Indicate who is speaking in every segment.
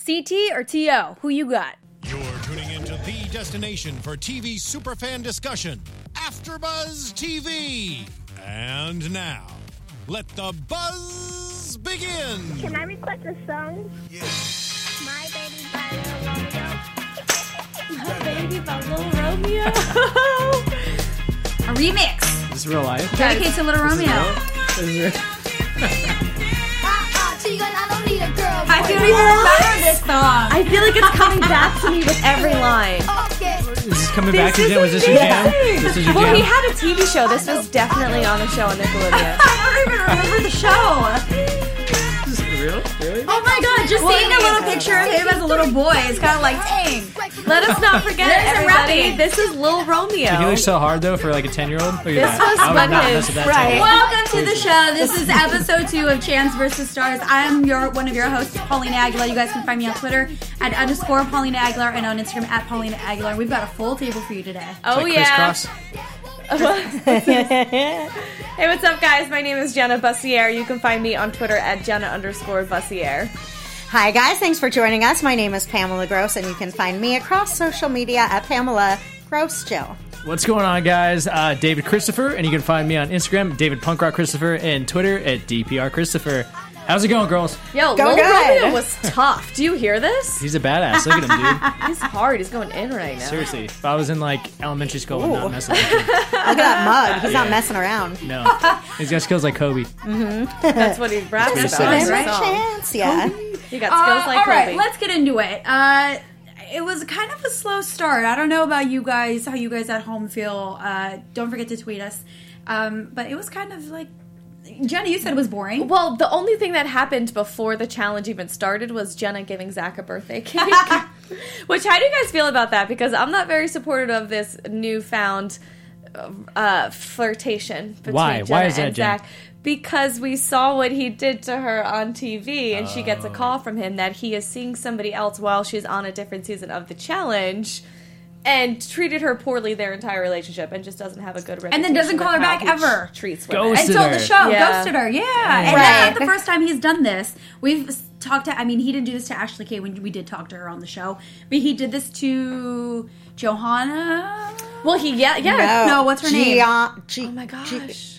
Speaker 1: CT or TO? Who you got?
Speaker 2: You're tuning into the destination for TV superfan discussion, AfterBuzz TV. And now, let the buzz begin.
Speaker 3: Can I request a song?
Speaker 2: Yes.
Speaker 3: My Baby by Lil Romeo.
Speaker 1: My Baby by Lil Romeo. A remix.
Speaker 4: This is real life.
Speaker 1: Dedicated to Little Romeo. I feel like remember this song.
Speaker 5: I feel like it's coming back to me with every line.
Speaker 4: This is coming back to jam. Was this your jam? This is your
Speaker 5: Well,
Speaker 4: jam?
Speaker 5: he had a TV show. This was definitely on the show on Nickelodeon.
Speaker 1: I don't even remember the show.
Speaker 4: Is this real? Really?
Speaker 1: Oh my god, just seeing a little picture of him as a little boy is kind of like, dang.
Speaker 5: Let us not forget,
Speaker 1: There's a
Speaker 5: everybody,
Speaker 1: rapping.
Speaker 5: this is Lil Romeo.
Speaker 4: He looks so hard though for like a 10-year-old. Look at
Speaker 5: This
Speaker 4: that.
Speaker 5: was
Speaker 4: I would
Speaker 5: when
Speaker 4: not
Speaker 5: his-
Speaker 4: mess with that
Speaker 5: right.
Speaker 4: 10-year-old.
Speaker 1: Welcome to the show. This is episode 2 of Chance vs. Stars. I am one of your hosts, Paulina Aguilar. You guys can find me on Twitter at _Paulina Aguilar and on Instagram at Paulina Aguilar. We've got a full table for you today.
Speaker 5: Oh,
Speaker 4: Like
Speaker 5: yeah.
Speaker 4: crisscross.
Speaker 5: Hey, what's up, guys? My name is Jenna Bussiere. You can find me on Twitter at Jenna_Bussiere.
Speaker 6: Hi guys, thanks for joining us. My name is Pamela Gross, and you can find me across social media at Pamela Gross Jill.
Speaker 4: What's going on, guys? David Christopher, and you can find me on Instagram, David Punkrock Christopher, and Twitter at DPR Christopher. How's it going, girls?
Speaker 5: Yo,
Speaker 6: Go
Speaker 5: Lil
Speaker 6: good.
Speaker 5: Romeo was tough. Do you hear this?
Speaker 4: He's a badass. Look at him, dude.
Speaker 5: He's hard. He's going in right now.
Speaker 4: Seriously, if I was in like elementary school, I would not mess with him.
Speaker 6: Look at that mug. He's not messing around.
Speaker 4: No, he's got skills like Kobe.
Speaker 5: That's what he raps
Speaker 4: Just
Speaker 5: about. in
Speaker 4: give
Speaker 5: his
Speaker 6: Give him a
Speaker 5: song.
Speaker 6: chance, yeah.
Speaker 5: He got skills like
Speaker 1: all
Speaker 5: Kobe.
Speaker 1: right, let's get into it. It was kind of a slow start. I don't know about you guys, how you guys at home feel. Don't forget to tweet us. But it was kind of like, Jenna, you said it was boring.
Speaker 5: Well, the only thing that happened before the challenge even started was Jenna giving Zach a birthday cake. Which, how do you guys feel about that? Because I'm not very supportive of this newfound flirtation between
Speaker 4: Why?
Speaker 5: Jenna
Speaker 4: Why is that,
Speaker 5: and
Speaker 4: Jen?
Speaker 5: Zach. Because we saw what he did to her on TV, and she gets a call from him that he is seeing somebody else while she's on a different season of the challenge, and treated her poorly their entire relationship, and just doesn't have a good reputation.
Speaker 1: And then doesn't call her
Speaker 5: of how
Speaker 1: back
Speaker 5: he
Speaker 1: ever.
Speaker 5: Treats women.
Speaker 4: Ghosted
Speaker 1: Until
Speaker 4: her.
Speaker 1: the show
Speaker 5: Yeah.
Speaker 1: ghosted her, yeah. And
Speaker 6: Right.
Speaker 1: that's not the first time he's done this. We've talked to, I mean, he didn't do this to Ashley Kay when we did talk to her on the show, but he did this to Johanna.
Speaker 5: Well, yeah.
Speaker 1: No, what's her name?
Speaker 5: Oh my gosh.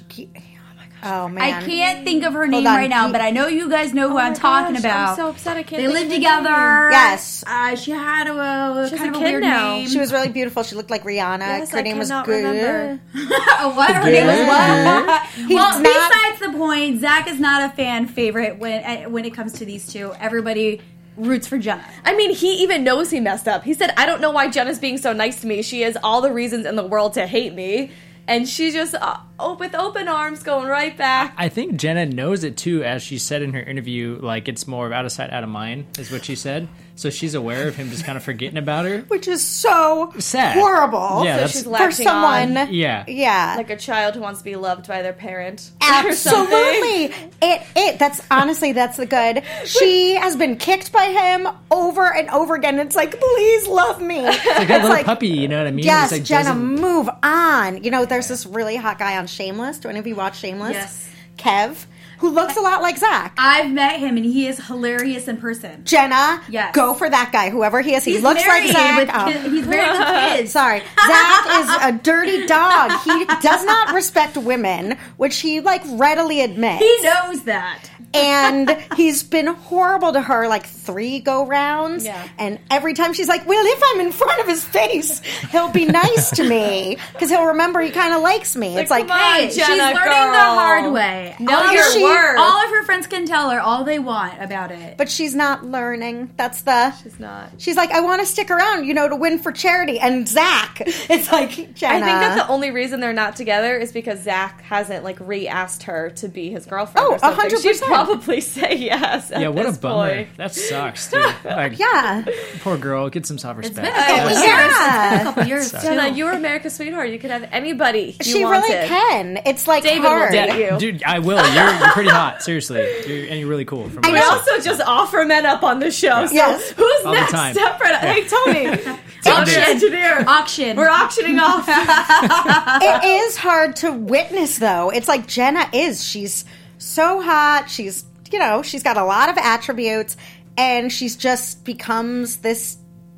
Speaker 6: Oh, man.
Speaker 1: I can't think of her name
Speaker 6: on.
Speaker 1: right now, but I know you guys know who I'm
Speaker 5: my
Speaker 1: talking
Speaker 5: gosh,
Speaker 1: about.
Speaker 5: I'm so upset I can't
Speaker 1: They
Speaker 5: think
Speaker 1: lived
Speaker 5: of her
Speaker 1: together.
Speaker 6: Yes.
Speaker 1: She had a
Speaker 5: She's
Speaker 1: kind
Speaker 5: a
Speaker 1: of a
Speaker 5: kid
Speaker 1: weird
Speaker 5: now.
Speaker 1: name.
Speaker 6: She was really beautiful. She looked like Rihanna.
Speaker 5: Yes,
Speaker 6: Her
Speaker 5: I
Speaker 6: name was
Speaker 5: cannot
Speaker 6: good.
Speaker 5: remember.
Speaker 1: What? Her name was what?
Speaker 6: He's
Speaker 1: Well,
Speaker 6: not-
Speaker 1: besides the point, Zach is not a fan favorite when it comes to these two. Everybody roots for Jenna.
Speaker 5: I mean, he even knows he messed up. He said, I don't know why Jenna's being so nice to me. She has all the reasons in the world to hate me. And she just, with open arms, going right back.
Speaker 4: I think Jenna knows it too, as she said in her interview. Like, it's more of out of sight, out of mind, is what she said. So she's aware of him just kind of forgetting about her.
Speaker 6: Which is so
Speaker 4: Sad.
Speaker 6: horrible
Speaker 4: Yeah,
Speaker 5: So
Speaker 4: that's
Speaker 5: she's
Speaker 6: for
Speaker 5: latching
Speaker 6: someone.
Speaker 5: on
Speaker 4: yeah.
Speaker 6: Yeah.
Speaker 5: like a child who wants to be loved by their parent. or something.
Speaker 6: Absolutely. That's honestly, that's the good. She has been kicked by him over and over again. It's like, please love me.
Speaker 4: It's like a little puppy, you know what I mean?
Speaker 6: Yes,
Speaker 4: It's like
Speaker 6: Jenna,
Speaker 4: doesn't-
Speaker 6: move on. You know, there's this really hot guy on Shameless. Do any of you watch Shameless?
Speaker 1: Yes.
Speaker 6: Kev, who looks a lot like Zach.
Speaker 1: I've met him, and he is hilarious in person.
Speaker 6: Jenna,
Speaker 1: Yes.
Speaker 6: go for that guy, whoever he is. He
Speaker 1: He's
Speaker 6: looks like
Speaker 1: married
Speaker 6: Zach.
Speaker 1: with he's married with kids.
Speaker 6: Sorry. Zach is a dirty dog. He does not respect women, which he, readily admits.
Speaker 1: He knows that.
Speaker 6: And he's been horrible to her 3 go-rounds.
Speaker 5: Yeah.
Speaker 6: And every time she's like, well, if I'm in front of his face, he'll be nice to me. Because he'll remember he kind of likes me. It's like,
Speaker 5: come on,
Speaker 1: Hey,
Speaker 5: Jenna,
Speaker 1: she's learning
Speaker 5: girl.
Speaker 1: the hard way.
Speaker 5: Know
Speaker 1: all,
Speaker 5: your
Speaker 1: of her,
Speaker 5: worth.
Speaker 1: all of her friends can tell her all they want about it.
Speaker 6: but she's not learning. That's
Speaker 5: She's not.
Speaker 6: She's like, I want to stick around, to win for charity. And Zach, it's like, Jenna.
Speaker 5: I think that the only reason they're not together is because Zach hasn't re-asked her to be his girlfriend.
Speaker 6: Oh,
Speaker 5: or something.
Speaker 6: 100%.
Speaker 5: She'd probably say yes.
Speaker 4: Yeah, what a
Speaker 5: this
Speaker 4: bummer.
Speaker 5: point.
Speaker 4: That sucks, dude. Like,
Speaker 6: Yeah.
Speaker 4: poor girl. Get some self-respect.
Speaker 1: It's been a couple
Speaker 4: Yeah.
Speaker 1: years.
Speaker 6: Yeah.
Speaker 1: It's been a couple years.
Speaker 5: Jenna,
Speaker 1: too.
Speaker 5: you were America's sweetheart. You could have anybody you
Speaker 6: She
Speaker 5: wanted.
Speaker 6: really can. It's like
Speaker 5: David will
Speaker 6: hard.
Speaker 5: date you.
Speaker 4: Dude, I will. You're pretty hot. Seriously. You're really cool. From
Speaker 6: I
Speaker 5: We
Speaker 6: know.
Speaker 5: also just offer men up on the show. So
Speaker 6: Yes.
Speaker 5: who's
Speaker 4: All the
Speaker 5: next?
Speaker 4: time.
Speaker 5: Separate. Hey, Tony. Tony,
Speaker 4: Auction.
Speaker 5: engineer.
Speaker 1: Auction.
Speaker 5: We're auctioning off.
Speaker 6: It is hard to witness, though. It's like Jenna is. She's so hot. She's got a lot of attributes. and she's just becomes this.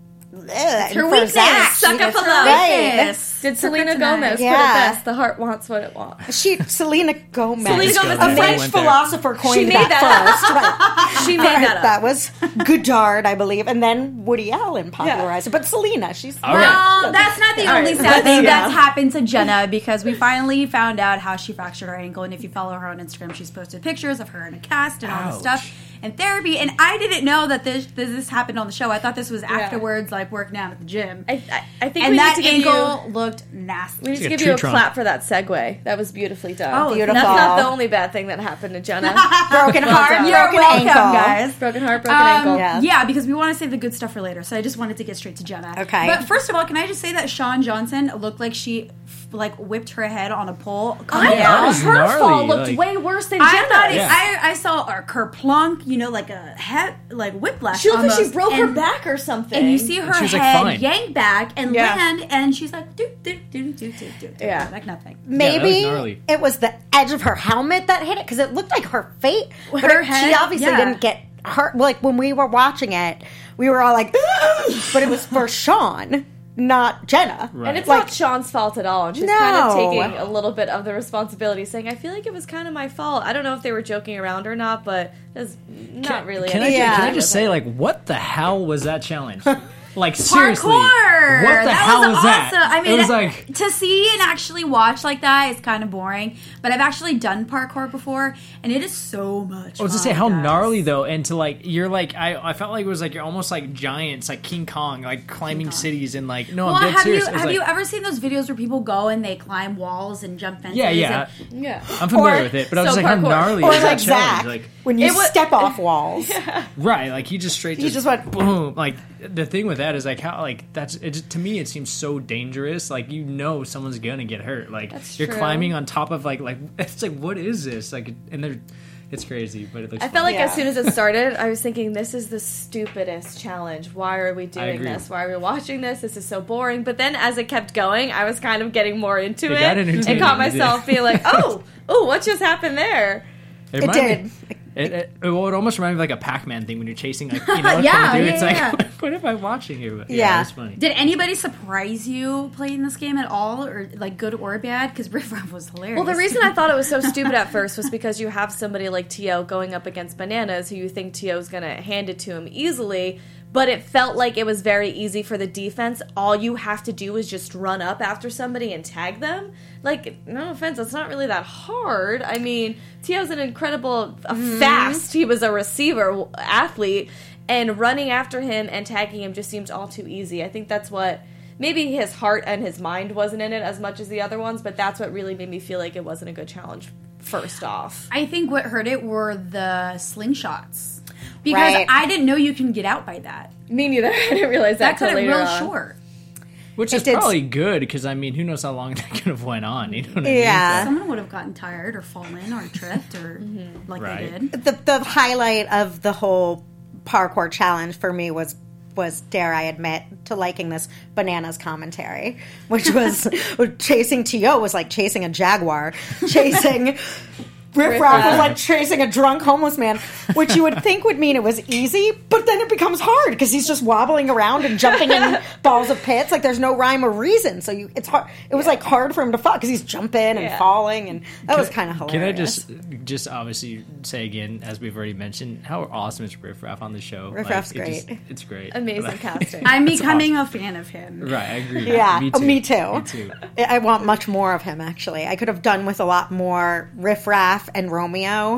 Speaker 1: her weakness. Suck up a
Speaker 6: Right.
Speaker 5: Did Selena
Speaker 1: kryptonite.
Speaker 5: Gomez put it
Speaker 6: Yeah.
Speaker 5: best? The heart wants what it wants.
Speaker 6: Selena Gomez.
Speaker 5: Selena Gomez
Speaker 6: a
Speaker 5: made-
Speaker 6: French
Speaker 4: went there.
Speaker 6: philosopher coined
Speaker 5: She made
Speaker 6: that
Speaker 5: that
Speaker 6: first. Right.
Speaker 5: She made that up.
Speaker 6: That was Godard, I believe, and then Woody Allen popularized it. But Selena, she's
Speaker 4: All right.
Speaker 1: Well, that's not the
Speaker 5: All
Speaker 1: only
Speaker 5: right,
Speaker 1: sad thing
Speaker 5: let's
Speaker 1: that's
Speaker 5: go.
Speaker 1: happened to Jenna because we finally found out how she fractured her ankle. And if you follow her on Instagram, she's posted pictures of her in a cast and all this
Speaker 4: Ouch.
Speaker 1: stuff and therapy. And I didn't know that this happened on the show. I thought this was afterwards, like working out at the gym.
Speaker 5: I think
Speaker 1: And
Speaker 5: we
Speaker 1: that
Speaker 5: need to give
Speaker 1: ankle
Speaker 5: you.
Speaker 1: looked nasty.
Speaker 5: We need to
Speaker 4: like a
Speaker 5: give
Speaker 4: tree
Speaker 5: you a
Speaker 4: trunk.
Speaker 5: clap for that segue. That was beautifully done.
Speaker 1: Oh,
Speaker 6: beautiful.
Speaker 5: That's not the only bad thing that happened to Jenna.
Speaker 6: broken heart,
Speaker 5: done.
Speaker 1: You're
Speaker 6: broken
Speaker 1: welcome,
Speaker 6: ankle.
Speaker 1: guys.
Speaker 5: Broken heart, broken ankle.
Speaker 6: Yeah.
Speaker 1: Yeah, because we want to save the good stuff for later. So I just wanted to get straight to Jenna.
Speaker 6: Okay.
Speaker 1: But first of all, can I just say that Sean Johnson looked like she whipped her head on a pole?
Speaker 5: I
Speaker 1: coming
Speaker 5: thought
Speaker 1: down.
Speaker 4: was
Speaker 5: her
Speaker 4: gnarly,
Speaker 5: fall looked
Speaker 4: like-
Speaker 5: way worse than
Speaker 1: I
Speaker 5: Jenna's.
Speaker 1: thought
Speaker 4: Yeah.
Speaker 1: I saw a kerplunk, like a head, like whiplash.
Speaker 5: She looked like she
Speaker 1: almost.
Speaker 5: broke her
Speaker 1: And-
Speaker 5: back or something.
Speaker 1: And you see her
Speaker 4: she was, like,
Speaker 1: head
Speaker 4: fine.
Speaker 1: yank back and
Speaker 5: Yeah.
Speaker 1: land, and she's like, do, do, do, do, do, do, do,
Speaker 5: Yeah.
Speaker 1: like nothing.
Speaker 6: Maybe
Speaker 4: that was gnarly.
Speaker 6: it was the edge of her helmet that hit it because it looked like her fate. But
Speaker 1: Her
Speaker 6: she
Speaker 1: head,
Speaker 6: obviously
Speaker 1: yeah.
Speaker 6: didn't get hurt. Like when we were watching it, we were all like, but it was for Sean, not Jenna.
Speaker 4: Right.
Speaker 5: And it's
Speaker 6: Like-
Speaker 5: not Sean's fault at all. And she's kind of
Speaker 6: No.
Speaker 5: taking a little bit of the responsibility, saying, I feel like it was kind of my fault. I don't know if they were joking around or not, but it's not really.
Speaker 4: Can I,
Speaker 5: anything
Speaker 6: Yeah.
Speaker 5: to
Speaker 4: can I
Speaker 5: do
Speaker 4: just
Speaker 5: with
Speaker 4: say,
Speaker 5: it.
Speaker 4: like, what the hell was that challenge? Like, seriously.
Speaker 1: Parkour!
Speaker 4: What the
Speaker 1: That
Speaker 4: hell was that?
Speaker 1: awesome. I mean,
Speaker 4: it was like,
Speaker 1: to see and actually watch like that is kind of boring. But I've actually done parkour before, and it is so much.
Speaker 4: I was to
Speaker 1: fun,
Speaker 4: say how
Speaker 1: guys.
Speaker 4: gnarly though, and to like you're like I felt like it was like you're almost like giants, like King Kong, like climbing cities and like no,
Speaker 1: Well,
Speaker 4: I'm dead
Speaker 1: have
Speaker 4: serious.
Speaker 1: you
Speaker 4: It was
Speaker 1: have
Speaker 4: like,
Speaker 1: you ever seen those videos where people go and they climb walls and jump fences?
Speaker 4: yeah,
Speaker 1: and-
Speaker 5: Yeah.
Speaker 4: I'm familiar
Speaker 6: Or-
Speaker 4: with it, but I was
Speaker 5: so
Speaker 4: like, how
Speaker 5: parkour.
Speaker 4: gnarly
Speaker 6: Or
Speaker 4: is that
Speaker 6: like Zach,
Speaker 4: challenge? Like,
Speaker 6: when you
Speaker 5: It was-
Speaker 6: step off walls.
Speaker 4: right, like he just straight
Speaker 6: He just went-
Speaker 4: boom. Like the thing with that is like how like that's it. Just, to me, it seems so dangerous. Like someone's gonna get hurt. Like
Speaker 5: That's
Speaker 4: you're
Speaker 5: true.
Speaker 4: climbing on top of like it's like what is this? Like and they're it's crazy, but it looks.
Speaker 5: I felt like
Speaker 6: Yeah.
Speaker 5: as soon as it started, I was thinking, this is the stupidest challenge. Why are we doing
Speaker 4: agree.
Speaker 5: this? Why are we watching this? This is so boring. But then as it kept going, I was kind of getting more into
Speaker 4: It
Speaker 5: it.
Speaker 4: got
Speaker 5: And
Speaker 4: entertaining,
Speaker 5: caught
Speaker 4: it did.
Speaker 5: myself being like, oh, what just happened there?
Speaker 6: It
Speaker 4: reminded
Speaker 6: did.
Speaker 4: me- It almost reminded me of like a Pac-Man thing when you're chasing like you know what
Speaker 1: Yeah,
Speaker 4: kind of dude.
Speaker 1: yeah,
Speaker 4: It's like
Speaker 1: yeah.
Speaker 4: what am I watching here? But,
Speaker 6: Yeah.
Speaker 4: it's funny.
Speaker 1: Did anybody surprise you playing this game at all, or like good or bad? Because Riff Raff was hilarious.
Speaker 5: Well, the reason I thought it was so stupid at first was because you have somebody like Tio going up against Bananas, who you think Tio's going to hand it to him easily, but it felt like it was very easy for the defense. All you have to do is just run up after somebody and tag them. Like, no offense, it's not really that hard. I mean, Tio's an incredible, fast. He was a receiver athlete, and running after him and tagging him just seems all too easy. I think that's what. Maybe his heart and his mind wasn't in it as much as the other ones, but that's what really made me feel like it wasn't a good challenge. First off,
Speaker 1: I think what hurt it were the slingshots. Because
Speaker 6: Right.
Speaker 1: I didn't know you can get out by that.
Speaker 5: me neither. I didn't realize
Speaker 1: That
Speaker 5: that
Speaker 1: cut
Speaker 5: till
Speaker 1: it
Speaker 5: later
Speaker 1: real
Speaker 5: on.
Speaker 1: short.
Speaker 6: It
Speaker 4: Which is
Speaker 6: did-
Speaker 4: probably good because I mean, who knows how long that could have went on? You know what I mean?
Speaker 6: Yeah.
Speaker 1: Someone would have gotten tired or fallen or tripped or like
Speaker 4: Right.
Speaker 1: they did.
Speaker 6: The highlight of the whole parkour challenge for me was dare I admit to liking this Bananas commentary, which was chasing T.O. was like chasing a jaguar, chasing Riff Raff was like chasing a drunk homeless man, which you would think would mean it was easy, but then it becomes hard because he's just wobbling around and jumping in balls of pits. Like there's no rhyme or reason, so it's hard. It was like hard for him to fall because he's jumping and
Speaker 5: Yeah.
Speaker 6: falling, and that was kind of hilarious.
Speaker 4: Can I just obviously say again, as we've already mentioned, how awesome is Riff Raff on the show?
Speaker 6: Riff Raff's
Speaker 4: It's great.
Speaker 5: Amazing casting.
Speaker 1: I'm becoming a fan of him.
Speaker 4: Right, I agree.
Speaker 6: Yeah,
Speaker 4: me too.
Speaker 6: me too.
Speaker 4: Me too.
Speaker 6: I want much more of him, actually. I could have done with a lot more Riff Raff and Romeo.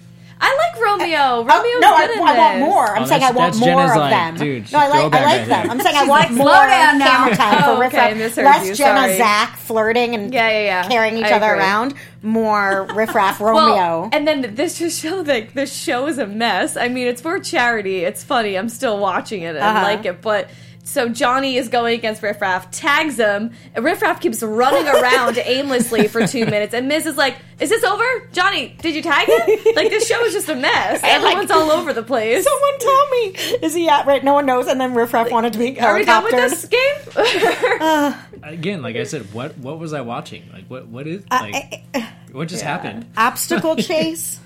Speaker 5: I like Romeo. Romeo's
Speaker 6: no,
Speaker 5: good in
Speaker 6: I want
Speaker 5: this.
Speaker 6: more. I'm
Speaker 4: Oh,
Speaker 6: saying I want
Speaker 4: that's
Speaker 6: more
Speaker 4: Jenna's
Speaker 6: of
Speaker 4: like,
Speaker 6: them.
Speaker 4: dude,
Speaker 6: no, I like
Speaker 4: throwback right
Speaker 6: them.
Speaker 4: there.
Speaker 6: I'm saying I want
Speaker 1: like,
Speaker 6: more
Speaker 1: slow down now.
Speaker 6: camera time for
Speaker 5: Oh,
Speaker 6: Riff
Speaker 5: okay,
Speaker 6: Raff.
Speaker 5: misheard
Speaker 6: Less
Speaker 5: you,
Speaker 6: Jenna
Speaker 5: sorry.
Speaker 6: Zach flirting and
Speaker 5: Yeah.
Speaker 6: carrying each
Speaker 5: I
Speaker 6: other
Speaker 5: agree.
Speaker 6: around. More Riff Raff
Speaker 5: Well,
Speaker 6: Romeo.
Speaker 5: and then this just shows like this show is a mess. I mean, it's for charity. It's funny. I'm still watching it and like it, but. So Johnny is going against Riff Raff, tags him, and Riff Raff keeps running around aimlessly for 2 minutes, and Miz is like, is this over? Johnny, did you tag him? Like, this show is just a mess. Everyone's all over the place.
Speaker 6: Someone tell me. Is he at right? No one knows. And then Riff Raff wanted to be
Speaker 5: Are we done with
Speaker 6: helicoptered.
Speaker 5: this game?
Speaker 4: Again, like I said, what was I watching? Like what is like what just happened?
Speaker 6: Obstacle chase.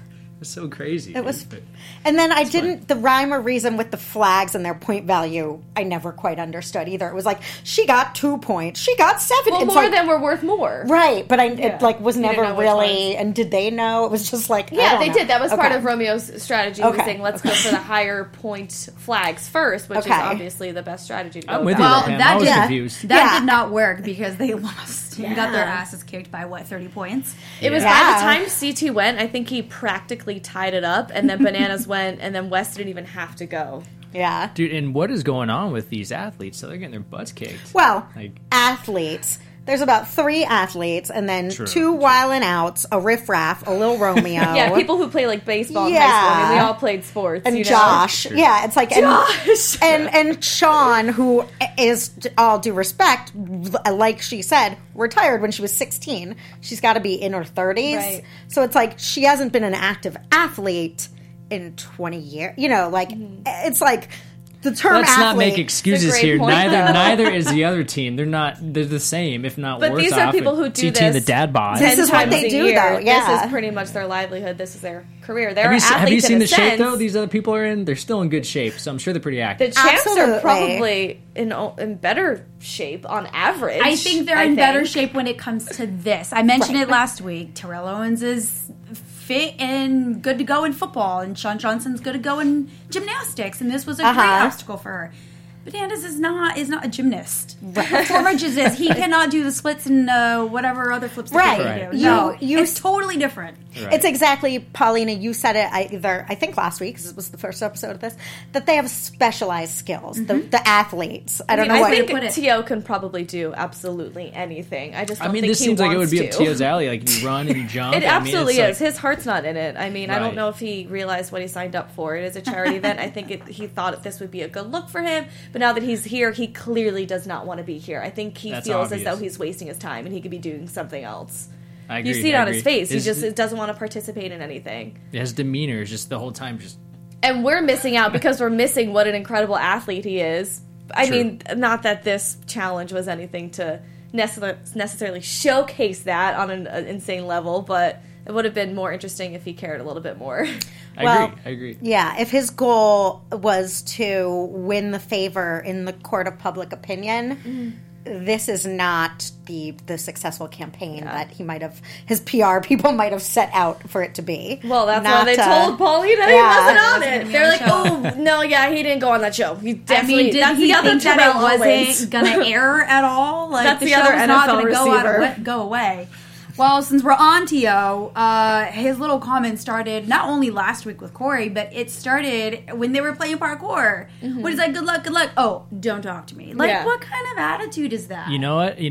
Speaker 4: was so crazy.
Speaker 6: It was,
Speaker 4: dude, but-
Speaker 6: and then I didn't, the rhyme or reason with the flags and their point value, I never quite understood either. It was like, she got 2 points, she got 7.
Speaker 5: Well,
Speaker 6: It's
Speaker 5: more
Speaker 6: like,
Speaker 5: than were worth more.
Speaker 6: right, but
Speaker 5: Yeah.
Speaker 6: it like was
Speaker 5: You didn't
Speaker 6: never
Speaker 5: know which
Speaker 6: really,
Speaker 5: ones.
Speaker 6: and did they know? It was just like, I
Speaker 5: Yeah,
Speaker 6: don't
Speaker 5: they
Speaker 6: know.
Speaker 5: did. That was part
Speaker 6: Okay.
Speaker 5: of Romeo's strategy. He was
Speaker 6: Okay.
Speaker 5: saying, let's go for the higher point flags first, which
Speaker 6: Okay.
Speaker 5: is obviously the best strategy to go
Speaker 4: I'm with
Speaker 5: about.
Speaker 4: you,
Speaker 1: Well,
Speaker 4: Pam. I was
Speaker 1: that
Speaker 4: confused.
Speaker 1: That
Speaker 6: Yeah.
Speaker 1: did not work because they lost and got their
Speaker 5: Yeah.
Speaker 1: asses kicked by, 30 points?
Speaker 5: It was
Speaker 6: Yeah.
Speaker 5: by the time CT went, I think he practically tied it up, and then Bananas went, and then West didn't even have to go.
Speaker 6: Yeah.
Speaker 4: Dude, and what is going on with these athletes? So they're getting their butts kicked.
Speaker 6: Well,
Speaker 4: Like-
Speaker 6: athletes. There's about 3 athletes, and then
Speaker 4: True,
Speaker 6: 2
Speaker 4: true.
Speaker 6: wildin' outs, a riffraff, a little Romeo.
Speaker 5: Yeah, people who play like baseball in high
Speaker 6: Yeah.
Speaker 5: school. I mean, we all played sports.
Speaker 6: and
Speaker 5: you know?
Speaker 6: Josh. Yeah, it's like
Speaker 5: Josh!
Speaker 6: and Sean, who is, all due respect, like she said, retired when she was 16. She's got to be in her 30s.
Speaker 5: Right.
Speaker 6: So it's like she hasn't been an active athlete in 20 years. You know, like it's like the term
Speaker 4: Let's not
Speaker 6: athlete.
Speaker 4: make excuses
Speaker 5: great
Speaker 4: here.
Speaker 5: point, though.
Speaker 4: Neither is the other team. They're the same, if not
Speaker 5: But
Speaker 4: worse
Speaker 5: these are
Speaker 4: off.
Speaker 5: people who
Speaker 4: with
Speaker 5: do
Speaker 4: TT and the
Speaker 5: this
Speaker 4: dad bod.
Speaker 6: This
Speaker 5: 10
Speaker 6: is what
Speaker 5: times
Speaker 6: they
Speaker 5: a
Speaker 6: do,
Speaker 5: year.
Speaker 6: though, yeah.
Speaker 5: This is pretty much their livelihood. This is their career. They're
Speaker 4: Have you
Speaker 5: athletes
Speaker 4: seen
Speaker 5: in
Speaker 4: the
Speaker 5: a
Speaker 4: shape
Speaker 5: sense.
Speaker 4: though? These other people are in. They're still in good shape, so I'm sure they're pretty
Speaker 5: The
Speaker 4: active.
Speaker 5: champs
Speaker 6: Absolutely.
Speaker 5: are probably in better shape on average.
Speaker 1: I think they're in better shape when it comes to this. I mentioned it last week. Terrell Owens is fit and good to go in football, and Sean Johnson's good to go in gymnastics, and this was a great obstacle for her. Bananas is not a gymnast. Torridge is. He cannot do the splits and whatever other flips that
Speaker 6: Right.
Speaker 1: they
Speaker 4: Right.
Speaker 1: do.
Speaker 6: You-
Speaker 1: No,
Speaker 6: you-
Speaker 1: it's totally different.
Speaker 4: Right.
Speaker 6: It's exactly, Paulina, you said it I think last week, because it was the first episode of this, that they have specialized skills, the athletes. I don't know
Speaker 5: I
Speaker 6: what...
Speaker 5: think
Speaker 1: put it.
Speaker 5: T.O. can probably do absolutely anything. I just don't
Speaker 4: I mean,
Speaker 5: think
Speaker 4: this
Speaker 5: he
Speaker 4: seems like it would
Speaker 5: wants
Speaker 4: be up
Speaker 5: to.
Speaker 4: Tio's alley. Like you run and you jump.
Speaker 5: It
Speaker 4: I mean,
Speaker 5: absolutely
Speaker 4: it's
Speaker 5: is.
Speaker 4: like-
Speaker 5: His heart's not in it. I mean, I
Speaker 4: Right.
Speaker 5: don't know if he realized what he signed up for. It is a charity event. I think he thought this would be a good look for him. But now that he's here, he clearly does not want to be here. I think he
Speaker 4: That's
Speaker 5: feels as
Speaker 4: obvious.
Speaker 5: though he's wasting his time and he could be doing something else.
Speaker 4: I agree,
Speaker 5: You see it
Speaker 4: I
Speaker 5: on his
Speaker 4: agree.
Speaker 5: face. He
Speaker 4: His-
Speaker 5: just doesn't want to participate in anything.
Speaker 4: His demeanor is just the whole time just.
Speaker 5: And we're missing out because we're missing what an incredible athlete he is. I
Speaker 4: True.
Speaker 5: mean, not that this challenge was anything to necessarily showcase that on an insane level, but it would have been more interesting if he cared a little bit more.
Speaker 4: I agree.
Speaker 6: Yeah, if his goal was to win the favor in the court of public opinion, this is not the successful campaign that he might have, his PR people might have set out for it to be.
Speaker 5: Well, that's
Speaker 6: Not,
Speaker 5: why they told Paulina
Speaker 6: yeah.
Speaker 5: he wasn't on
Speaker 1: Wasn't
Speaker 5: it.
Speaker 1: gonna be
Speaker 5: They're
Speaker 1: on
Speaker 5: like,
Speaker 1: the show.
Speaker 5: oh, no, yeah, he didn't go on that show. He
Speaker 1: I
Speaker 5: definitely,
Speaker 1: mean, did
Speaker 5: that's
Speaker 1: he
Speaker 5: the other
Speaker 1: think that
Speaker 5: Terrell
Speaker 1: it
Speaker 5: Owens.
Speaker 1: wasn't going to air at all? Like,
Speaker 5: That's
Speaker 1: the
Speaker 5: the
Speaker 1: show
Speaker 5: other
Speaker 1: was not
Speaker 5: NFL
Speaker 1: going to
Speaker 5: receiver.
Speaker 1: go away. Well, since we're on Tio, his little comment started not only last week with Corey, but it started when they were playing parkour. When he's like, good luck, good luck. Oh, don't talk to me. Like,
Speaker 5: Yeah.
Speaker 1: what kind of attitude is that?
Speaker 4: You know what?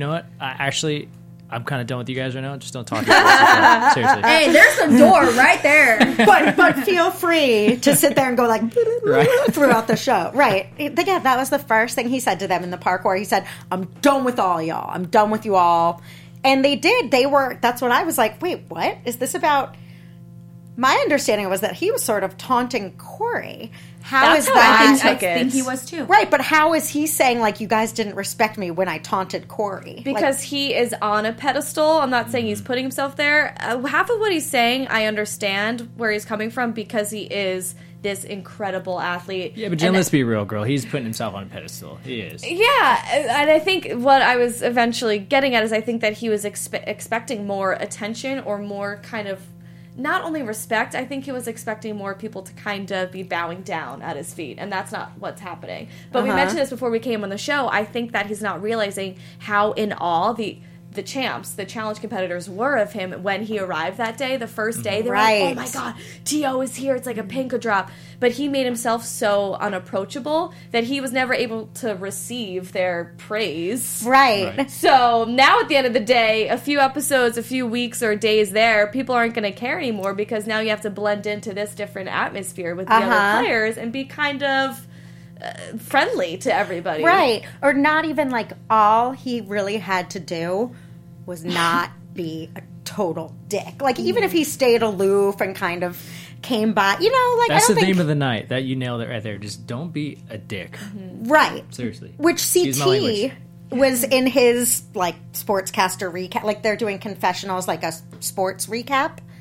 Speaker 4: I'm kind of done with you guys right now. Just don't talk to me. Seriously.
Speaker 1: Hey, there's a door right there.
Speaker 6: but feel free to sit there and go like throughout the show. Right. Yeah, that was the first thing he said to them in the parkour. He said, I'm done with all y'all. I'm done with you all. And they did. That's what I was like, wait, what? Is this about... My understanding was that he was sort of taunting Corey. How
Speaker 5: That's
Speaker 6: is
Speaker 5: how I
Speaker 6: that...
Speaker 5: think
Speaker 1: I
Speaker 5: took it.
Speaker 1: think he was too.
Speaker 6: Right, but how is he saying, like, you guys didn't respect me when I taunted Corey?
Speaker 5: Because he is on a pedestal. I'm not saying he's putting himself there. Half of what he's saying, I understand where he's coming from because he is this incredible athlete.
Speaker 4: Yeah, but Jen,
Speaker 5: And-
Speaker 4: let's be real, girl. He's putting himself on a pedestal. He is.
Speaker 5: Yeah, and I think what I was eventually getting at is I think that he was expecting more attention or more kind of not only respect, I think he was expecting more people to kind of be bowing down at his feet, and that's not what's happening. But we mentioned this before we came on the show. I think that he's not realizing how in awe the champs, the challenge competitors were of him when he arrived that day, the first day. They were like, oh my God, T.O. is here. It's like a pin could drop. But he made himself so unapproachable that he was never able to receive their praise.
Speaker 6: Right.
Speaker 5: So now at the end of the day, a few episodes, a few weeks or days there, people aren't going to care anymore because now you have to blend into this different atmosphere with the other players and be kind of friendly to everybody.
Speaker 6: Right. Or not even like all he really had to do was not be a total dick. Like even if he stayed aloof and kind of came by, you know, like
Speaker 4: That's
Speaker 6: I don't
Speaker 4: the
Speaker 6: think
Speaker 4: theme of the night. That you nailed it right there. Just don't be a dick.
Speaker 6: right.
Speaker 4: Seriously.
Speaker 6: Which
Speaker 4: Excuse my
Speaker 6: CT
Speaker 4: language.
Speaker 6: was in his like sportscaster recap, like they're doing confessionals, like a sports recap.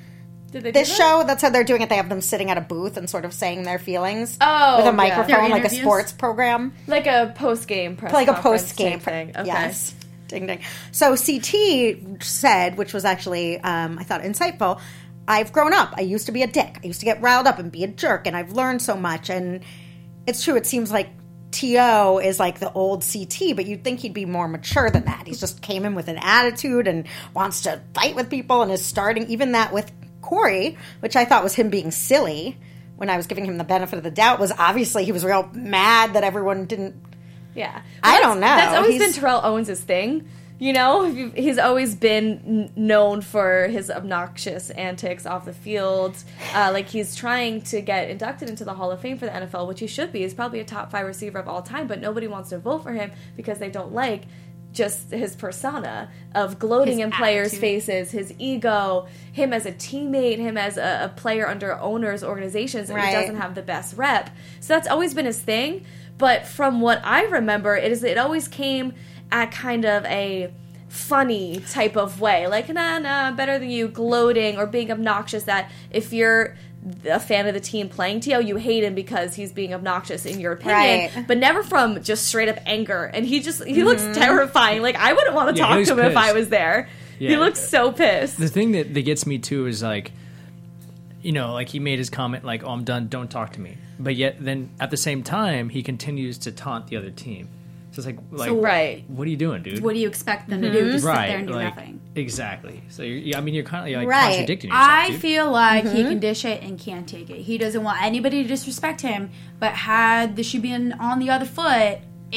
Speaker 5: Did they do
Speaker 6: This
Speaker 5: that?
Speaker 6: show, that's how they're doing it. They have them sitting at a booth and sort of saying their feelings
Speaker 5: Oh,
Speaker 6: with a
Speaker 5: yeah.
Speaker 6: microphone,
Speaker 1: Their
Speaker 6: like a
Speaker 1: interviews?
Speaker 6: sports program.
Speaker 5: Like a post-game press
Speaker 6: Like a
Speaker 5: conference
Speaker 6: post-game
Speaker 5: type thing. Okay.
Speaker 6: Yes. Ding, ding. So CT said, which was actually, I thought, insightful, I've grown up. I used to be a dick. I used to get riled up and be a jerk, and I've learned so much. And it's true. It seems like T.O. is like the old CT, but you'd think he'd be more mature than that. He's just came in with an attitude and wants to fight with people and is starting, even that with Corey, which I thought was him being silly when I was giving him the benefit of the doubt, was obviously he was real mad that everyone didn't.
Speaker 5: Yeah.
Speaker 6: I don't know.
Speaker 5: That's always
Speaker 6: He's-
Speaker 5: been Terrell Owens' thing. You know, he's always been known for his obnoxious antics off the field. Like, he's trying to get inducted into the Hall of Fame for the NFL, which he should be. He's probably a top 5 receiver of all time, but nobody wants to vote for him because they don't like just his persona of gloating
Speaker 1: His
Speaker 5: in players'
Speaker 1: attitude.
Speaker 5: faces, his ego, him as a teammate, him as a player under owners' organizations, and he
Speaker 6: Right.
Speaker 5: doesn't have the best rep. So that's always been his thing. But from what I remember, it always came at kind of a funny type of way. Like, nah, better than you, gloating or being obnoxious that if you're a fan of the team playing T.O., you hate him because he's being obnoxious in your opinion,
Speaker 6: Right.
Speaker 5: but never from just straight up anger. And he looks terrifying. Like, I wouldn't want to
Speaker 4: Yeah, he
Speaker 5: talk
Speaker 4: looks
Speaker 5: to him if I
Speaker 4: pissed.
Speaker 5: was there. He
Speaker 4: Yeah.
Speaker 5: looks so pissed.
Speaker 4: The thing that gets me too is like, you know, like he made his comment like, "Oh, I'm done. Don't talk to me." But yet, then at the same time, he continues to taunt the other team. So it's like,
Speaker 1: So-
Speaker 5: Right.
Speaker 4: what are you doing, dude?
Speaker 1: What do you expect them to do? Just sit
Speaker 4: right?
Speaker 1: there and do
Speaker 4: like,
Speaker 1: nothing.
Speaker 4: exactly. So you're kind of like
Speaker 6: Right.
Speaker 4: contradicting yourself.
Speaker 1: I
Speaker 4: dude.
Speaker 1: feel like he can dish it and can't take it. He doesn't want anybody to disrespect him, but had the shoe been on the other foot,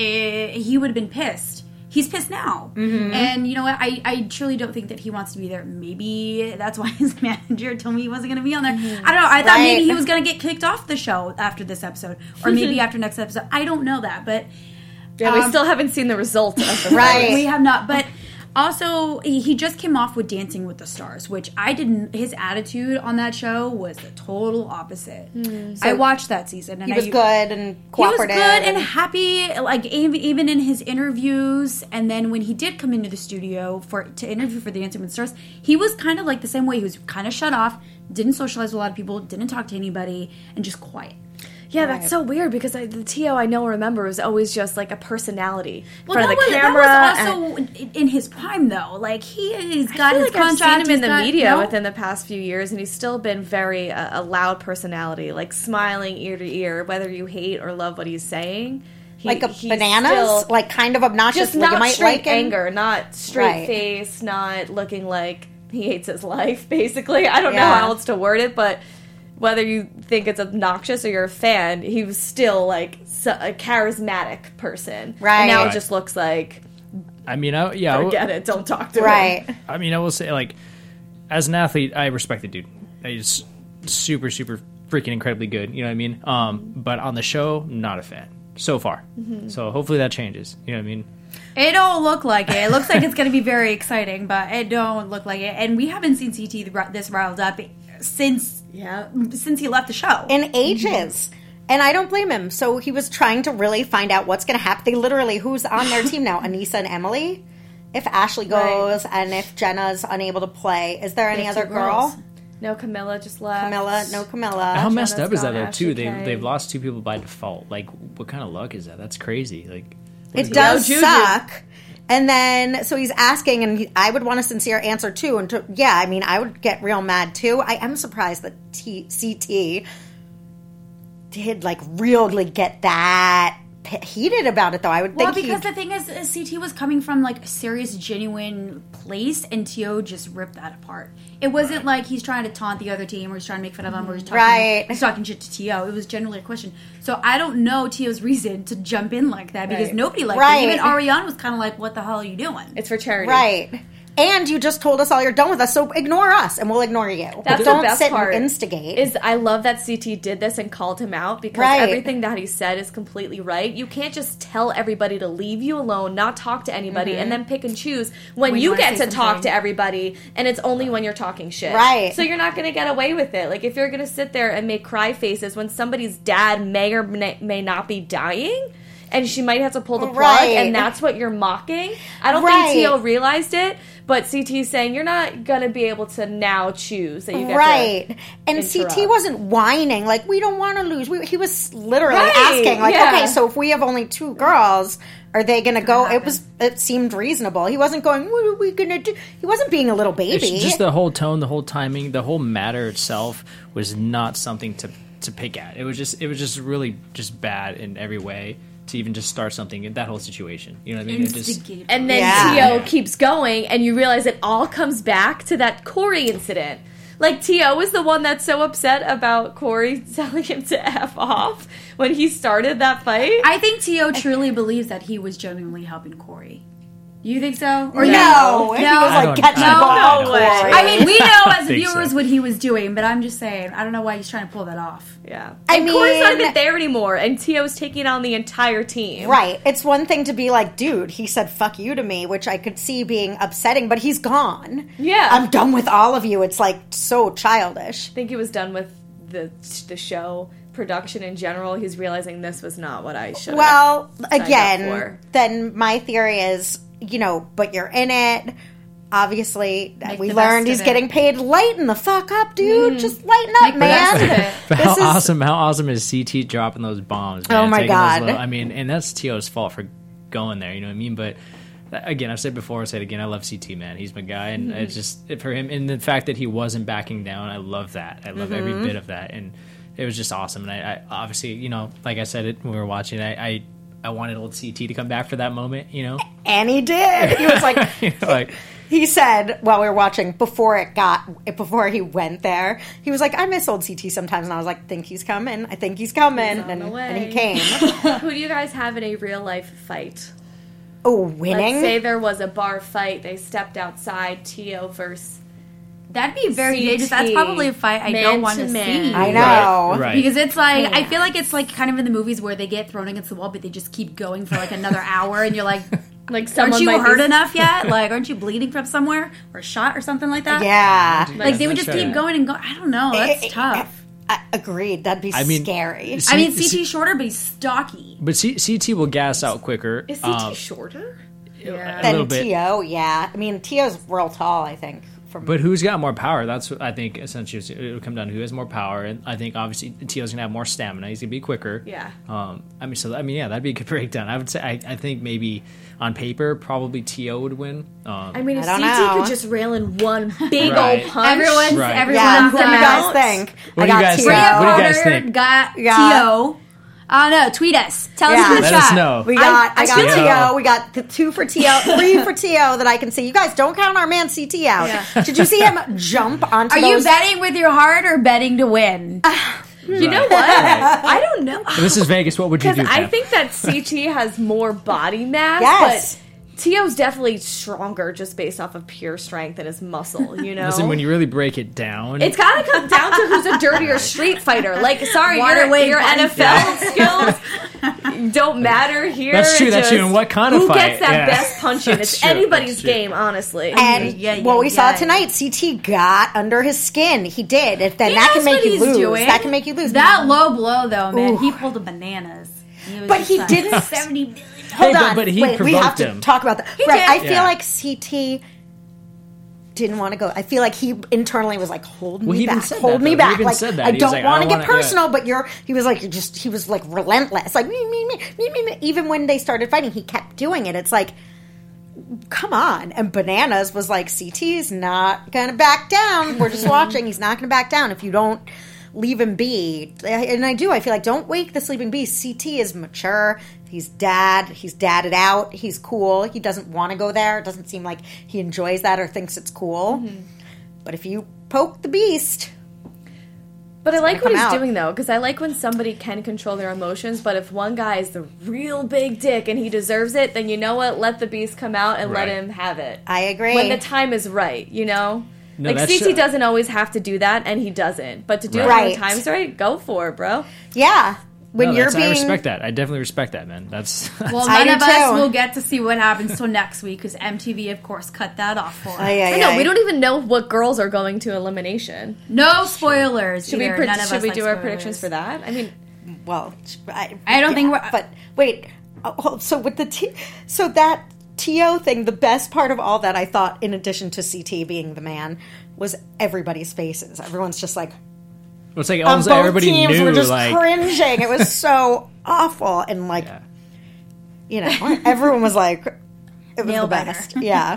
Speaker 1: he would have been pissed. He's pissed now. And you know what? I truly don't think that he wants to be there. Maybe that's why his manager told me he wasn't going to be on there. I don't know. I thought maybe
Speaker 6: Right.
Speaker 1: he was going to get kicked off the show after this episode. Or maybe after next episode. I don't know that. But
Speaker 5: Yeah, we still haven't seen the result of the
Speaker 6: Right.
Speaker 1: we have not. But also, he just came off with Dancing with the Stars, which I didn't. His attitude on that show was the total opposite. I watched that season, and
Speaker 6: He was good and
Speaker 1: He was
Speaker 6: cooperative.
Speaker 1: good and happy, like even in his interviews. And then when he did come into the studio to interview for Dancing with the Stars, he was kind of like the same way. He was kind of shut off, didn't socialize with a lot of people, didn't talk to anybody, and just quiet.
Speaker 5: Yeah, that's so weird because the T.O. I know remember was always just like a personality
Speaker 1: Well,
Speaker 5: in front of the
Speaker 1: that
Speaker 5: camera.
Speaker 1: was also in his prime, though. Like he's got
Speaker 5: I feel
Speaker 1: his
Speaker 5: like I've
Speaker 1: contract.
Speaker 5: seen him in
Speaker 1: he's
Speaker 5: the
Speaker 1: got-
Speaker 5: media
Speaker 1: no?
Speaker 5: within the past few years, and he's still been very a loud personality, like smiling ear to ear, whether you hate or love what he's saying.
Speaker 6: like a
Speaker 5: he's
Speaker 6: bananas,
Speaker 5: still-
Speaker 6: like kind of obnoxious.
Speaker 5: just
Speaker 6: like you
Speaker 5: not
Speaker 6: might
Speaker 5: straight
Speaker 6: like him.
Speaker 5: anger, not straight
Speaker 6: Right.
Speaker 5: face, not looking like he hates his life. Basically, I don't know
Speaker 6: Yeah.
Speaker 5: how else to word it, but whether you think it's obnoxious or you're a fan, he was still like a charismatic person.
Speaker 6: Right.
Speaker 5: And now it
Speaker 4: Right.
Speaker 5: just looks like
Speaker 4: I mean, I
Speaker 5: forget it. Don't talk to him.
Speaker 6: Right.
Speaker 4: I mean, I will say, like, as an athlete, I respect the dude. He's super, super freaking incredibly good. You know what I mean? But on the show, not a fan so far. So hopefully that changes. You know what I mean?
Speaker 1: It don't look like it. It looks like it's going to be very exciting, but it don't look like it. And we haven't seen CT this riled up since he left the show.
Speaker 6: In ages. And I don't blame him. So he was trying to really find out what's going to happen. They literally, who's on their team now? Anissa and Emily? If Ashley goes and if Jenna's unable to play, is there any
Speaker 1: They have
Speaker 6: other
Speaker 1: two
Speaker 6: girl?
Speaker 1: girls.
Speaker 5: No, Camilla just left.
Speaker 6: Camilla? No Camilla.
Speaker 4: How messed
Speaker 5: Jenna's
Speaker 4: up is that,
Speaker 5: gone,
Speaker 4: though, too?
Speaker 5: Ashley Kay.
Speaker 4: They've lost 2 people by default. Like, what kind of luck is that? That's crazy. Like,
Speaker 6: It does
Speaker 5: Juju.
Speaker 6: suck. And then, so he's asking, and I would want a sincere answer too. And yeah, I mean, I would get real mad too. I am surprised that CT did like really get that heated about it, though. I would
Speaker 1: Well,
Speaker 6: think
Speaker 1: because
Speaker 6: he'd-
Speaker 1: the thing is, CT was coming from like a serious, genuine place, and T.O. just ripped that apart. It wasn't like he's trying to taunt the other team, or he's trying to make fun of them, or he's talking shit to T.O. It was generally a question. So I don't know T.O.'s reason to jump in like that because
Speaker 5: Right.
Speaker 1: nobody liked
Speaker 6: Right.
Speaker 1: it. Even Ariane was kind of like, "What the hell are you doing?"
Speaker 5: It's for charity.
Speaker 6: right. And you just told us all you're done with us, so ignore us and we'll ignore you.
Speaker 5: That's
Speaker 6: Don't
Speaker 5: the best
Speaker 6: sit
Speaker 5: part.
Speaker 6: and instigate.
Speaker 5: Is I love that CT did this and called him out because
Speaker 6: Right.
Speaker 5: everything that he said is completely right. You can't just tell everybody to leave you alone, not talk to anybody, and then pick and choose when
Speaker 1: When you
Speaker 5: you
Speaker 1: wanna
Speaker 5: get
Speaker 1: say
Speaker 5: to talk
Speaker 1: something.
Speaker 5: to everybody, and it's only when you're talking shit.
Speaker 6: Right.
Speaker 5: So you're not going to get away with it. Like if you're going to sit there and make cry faces when somebody's dad may or may not be dying. And she might have to pull the plug,
Speaker 6: Right.
Speaker 5: and that's what you're mocking. I don't
Speaker 6: Right.
Speaker 5: think T.O. realized it, But CT's saying, you're not going to be able to now choose that you get
Speaker 6: Right. And
Speaker 5: interrupt.
Speaker 6: CT wasn't whining, like, we don't want to lose. He was literally
Speaker 5: Right,
Speaker 6: asking, like,
Speaker 5: yeah.
Speaker 6: okay, so if we have only 2 girls, are they going to go? It seemed reasonable. He wasn't going, what are we going to do? He wasn't being a little baby.
Speaker 4: It's just the whole tone, the whole timing, the whole matter itself was not something to pick at. It was just really just bad in every way to even just start something in that whole situation. You know what I mean? It just,
Speaker 1: Instigator.
Speaker 5: And then
Speaker 6: Yeah.
Speaker 5: T.O. keeps going, and you realize it all comes back to that Corey incident. Like, T.O. was the one that's so upset about Corey telling him to F off when he started that fight.
Speaker 1: I think T.O. truly believes that he was genuinely helping Corey. You think so? Or
Speaker 6: no. He was
Speaker 4: I
Speaker 6: like,
Speaker 4: don't-
Speaker 6: catch the
Speaker 4: I don't-
Speaker 6: ball.
Speaker 4: I don't-
Speaker 6: Corey.
Speaker 1: I mean, we know as
Speaker 4: think
Speaker 1: viewers
Speaker 4: so.
Speaker 1: what he was doing, but I'm just saying, I don't know why he's trying to pull that off.
Speaker 5: Yeah.
Speaker 6: I
Speaker 5: And Corey's not
Speaker 6: mean-
Speaker 5: even there anymore, and T.O.'s taking on the entire team.
Speaker 6: Right. It's one thing to be like, dude, he said fuck you to me, which I could see being upsetting, but he's gone.
Speaker 5: Yeah.
Speaker 6: I'm done with all of you. It's like so childish.
Speaker 5: I think he was done with the show production in general. He's realizing this was not what I should have.
Speaker 6: Well,
Speaker 5: signed up
Speaker 6: again,
Speaker 5: for.
Speaker 6: then my theory is, but you're in it. Obviously,
Speaker 1: Make
Speaker 6: we
Speaker 1: the
Speaker 6: learned
Speaker 1: best
Speaker 6: he's
Speaker 1: of it.
Speaker 6: getting paid. Lighten the fuck up, dude. Just lighten up,
Speaker 1: Make the best of
Speaker 6: man.
Speaker 1: it.
Speaker 4: But
Speaker 6: This
Speaker 4: how
Speaker 6: is-
Speaker 4: awesome is CT dropping those bombs?
Speaker 6: Oh
Speaker 4: man,
Speaker 6: my
Speaker 4: taking those
Speaker 6: God.
Speaker 4: I mean, and that's T.O.'s fault for going there. You know what I mean? But again, I've said before, I said again, I love CT, man. He's my guy, and it's just for him. And the fact that he wasn't backing down, I love that. I love every bit of that, and it was just awesome. And I obviously, like I said it when we were watching, I wanted old CT to come back for that moment.
Speaker 6: And he did. He was like,
Speaker 4: like.
Speaker 6: he said while we were watching before he went there, he was like, I miss old CT sometimes, and I was like, think he's coming. I think he's coming,
Speaker 5: He's on the
Speaker 6: and he
Speaker 5: way.
Speaker 6: came.
Speaker 5: Who do you guys have in a real life fight?
Speaker 6: Oh, winning.
Speaker 5: Let's say there was a bar fight. They stepped outside. T.O. versus
Speaker 1: That'd be very
Speaker 5: CT,
Speaker 1: dangerous. That's probably a fight I
Speaker 5: man
Speaker 1: don't want
Speaker 5: to
Speaker 1: to
Speaker 5: man.
Speaker 1: see.
Speaker 6: I know.
Speaker 4: Right.
Speaker 1: Because it's like, I feel like it's like kind of in the movies where they get thrown against the wall, but they just keep going for like another hour, and you're like,
Speaker 5: like someone
Speaker 1: aren't you
Speaker 5: might
Speaker 1: hurt
Speaker 5: be,
Speaker 1: enough yet? Like, aren't you bleeding from somewhere? Or shot or something like that?
Speaker 6: Yeah.
Speaker 1: Like, they would just
Speaker 4: That's
Speaker 1: keep
Speaker 4: right.
Speaker 1: going and go. I don't know. That's tough.
Speaker 6: Agreed. That'd be scary.
Speaker 1: I mean, CT's shorter, but he's stocky.
Speaker 4: But CT will gas out quicker.
Speaker 5: Is CT shorter?
Speaker 4: a little
Speaker 6: Then
Speaker 4: bit.
Speaker 6: T.O., yeah. I mean, T.O.'s real tall, I think.
Speaker 4: But who's got more power? That's what I think. Essentially, it'll come down to who has more power, and I think obviously T.O.'s gonna have more stamina. He's gonna be quicker.
Speaker 5: Yeah.
Speaker 4: Yeah, that'd be a good breakdown. I would say I think maybe on paper probably T.O. would win.
Speaker 5: I mean, if
Speaker 6: I don't
Speaker 5: CT
Speaker 6: know.
Speaker 5: could just rail in one big
Speaker 4: Right.
Speaker 5: old punch.
Speaker 1: Everyone's
Speaker 4: Right.
Speaker 1: everyone's
Speaker 6: Yeah, what do you guys
Speaker 5: out.
Speaker 6: think?
Speaker 4: What do you guys
Speaker 6: T.O.
Speaker 4: think? What do you guys
Speaker 1: Porter
Speaker 4: think?
Speaker 1: got
Speaker 6: Yeah.
Speaker 1: T.O. I don't know. Tweet us. Tell us in the
Speaker 4: Let
Speaker 1: chat.
Speaker 4: us know.
Speaker 6: I got
Speaker 4: T.O.
Speaker 6: T.O. We got the 2 for T.O., 3 for T.O. that I can see. You guys don't count our man CT out.
Speaker 5: Yeah.
Speaker 6: Did you see him jump onto
Speaker 1: Are
Speaker 6: those?
Speaker 1: you betting with your heart or betting to win?
Speaker 5: You know what? I don't know.
Speaker 4: This is Vegas. What would you do?
Speaker 5: Because I
Speaker 4: Pam?
Speaker 5: think that CT has more body mass,
Speaker 6: Yes.
Speaker 5: but T.O.'s definitely stronger just based off of pure strength and his muscle, you know?
Speaker 4: Listen, when you really break it down,
Speaker 5: It's gotta come down to who's a dirtier street fighter. Like, sorry,
Speaker 1: Water weight
Speaker 5: your
Speaker 1: punch.
Speaker 5: NFL skills don't matter here.
Speaker 4: That's true, that's
Speaker 5: Just
Speaker 4: true. And what kind of
Speaker 5: who
Speaker 4: fight?
Speaker 5: gets that
Speaker 4: Yeah.
Speaker 5: best punch in?
Speaker 4: That's
Speaker 5: It's
Speaker 4: true,
Speaker 5: anybody's
Speaker 4: that's true.
Speaker 5: game, honestly.
Speaker 6: And
Speaker 1: Yeah,
Speaker 6: what we saw
Speaker 1: yeah.
Speaker 6: tonight, CT got under his skin. He did. If then
Speaker 1: He
Speaker 6: that
Speaker 1: knows
Speaker 6: can make
Speaker 1: what
Speaker 6: you
Speaker 1: he's
Speaker 6: lose.
Speaker 1: doing.
Speaker 6: That can make you lose.
Speaker 1: That low blow, though, man,
Speaker 6: Ooh.
Speaker 1: he pulled the bananas. Was
Speaker 6: But
Speaker 1: just
Speaker 6: he
Speaker 1: like,
Speaker 6: didn't-
Speaker 1: 70 million.
Speaker 6: Hold
Speaker 4: Hey,
Speaker 6: on.
Speaker 4: but he
Speaker 6: Wait, we have
Speaker 4: provoked
Speaker 6: to
Speaker 4: him.
Speaker 6: talk about that.
Speaker 1: He
Speaker 6: Right.
Speaker 1: did.
Speaker 6: I feel
Speaker 4: Yeah.
Speaker 6: like CT didn't want to go. I feel like he internally was like, hold
Speaker 4: Well,
Speaker 6: me
Speaker 4: he even
Speaker 6: back.
Speaker 4: said
Speaker 6: Hold
Speaker 4: that,
Speaker 6: me
Speaker 4: though. He
Speaker 6: back.
Speaker 4: even
Speaker 6: Like,
Speaker 4: said that.
Speaker 6: I
Speaker 4: He was
Speaker 6: don't
Speaker 4: like,
Speaker 6: want
Speaker 4: I
Speaker 6: to
Speaker 4: don't
Speaker 6: get
Speaker 4: wanna-
Speaker 6: personal, but he was like, he was like relentless. Like, me. Even when they started fighting, he kept doing it. It's like, come on. And Bananas was like, CT's not going to back down. We're just watching. He's not going to back down if you don't leave him be. And I feel like, don't wake the sleeping beast. CT is mature. He's dadded out. He's cool. He doesn't want to go there. It doesn't seem like he enjoys that or thinks it's cool. But if you poke the beast,
Speaker 5: But I like what
Speaker 6: come
Speaker 5: he's
Speaker 6: out.
Speaker 5: doing, though, because I like when somebody can control their emotions, but if one guy is the real big dick and he deserves it, then you know what? Let the beast come out and let
Speaker 4: Right.
Speaker 5: him have it.
Speaker 6: I agree.
Speaker 5: When the time is right, you know?
Speaker 4: No,
Speaker 5: like,
Speaker 4: that's
Speaker 5: CT
Speaker 4: true.
Speaker 5: doesn't always have to do that, and he doesn't. But to do it when
Speaker 6: Right.
Speaker 5: the time's right, go for it, bro.
Speaker 6: yeah. When
Speaker 4: No,
Speaker 6: you're
Speaker 4: that's-
Speaker 6: being...
Speaker 4: I respect that. I definitely respect that, man. That's
Speaker 1: Well,
Speaker 6: I
Speaker 1: none
Speaker 6: do
Speaker 1: of us
Speaker 6: too.
Speaker 1: will get to see what happens till next week because MTV, of course, cut that off for us.
Speaker 5: I know, we don't even know what girls are going to elimination.
Speaker 1: No spoilers.
Speaker 5: Should we,
Speaker 1: either. None of
Speaker 5: should
Speaker 1: us
Speaker 5: we
Speaker 1: like
Speaker 5: do our
Speaker 1: spoilers.
Speaker 5: predictions for that? I mean,
Speaker 6: Well,
Speaker 1: I don't think we're-
Speaker 6: But wait, so with the so that T.O. thing, the best part of all that, I thought, in addition to CT being the man, was everybody's faces. Everyone's just like,
Speaker 4: It's like
Speaker 6: on
Speaker 4: almost
Speaker 6: both
Speaker 4: everybody
Speaker 6: teams
Speaker 4: knew,
Speaker 6: were just
Speaker 4: like,
Speaker 6: cringing. It was so awful. And, like,
Speaker 4: yeah.
Speaker 6: you know, everyone was like, it was
Speaker 1: Nail
Speaker 6: the
Speaker 1: biter.
Speaker 6: best. Yeah.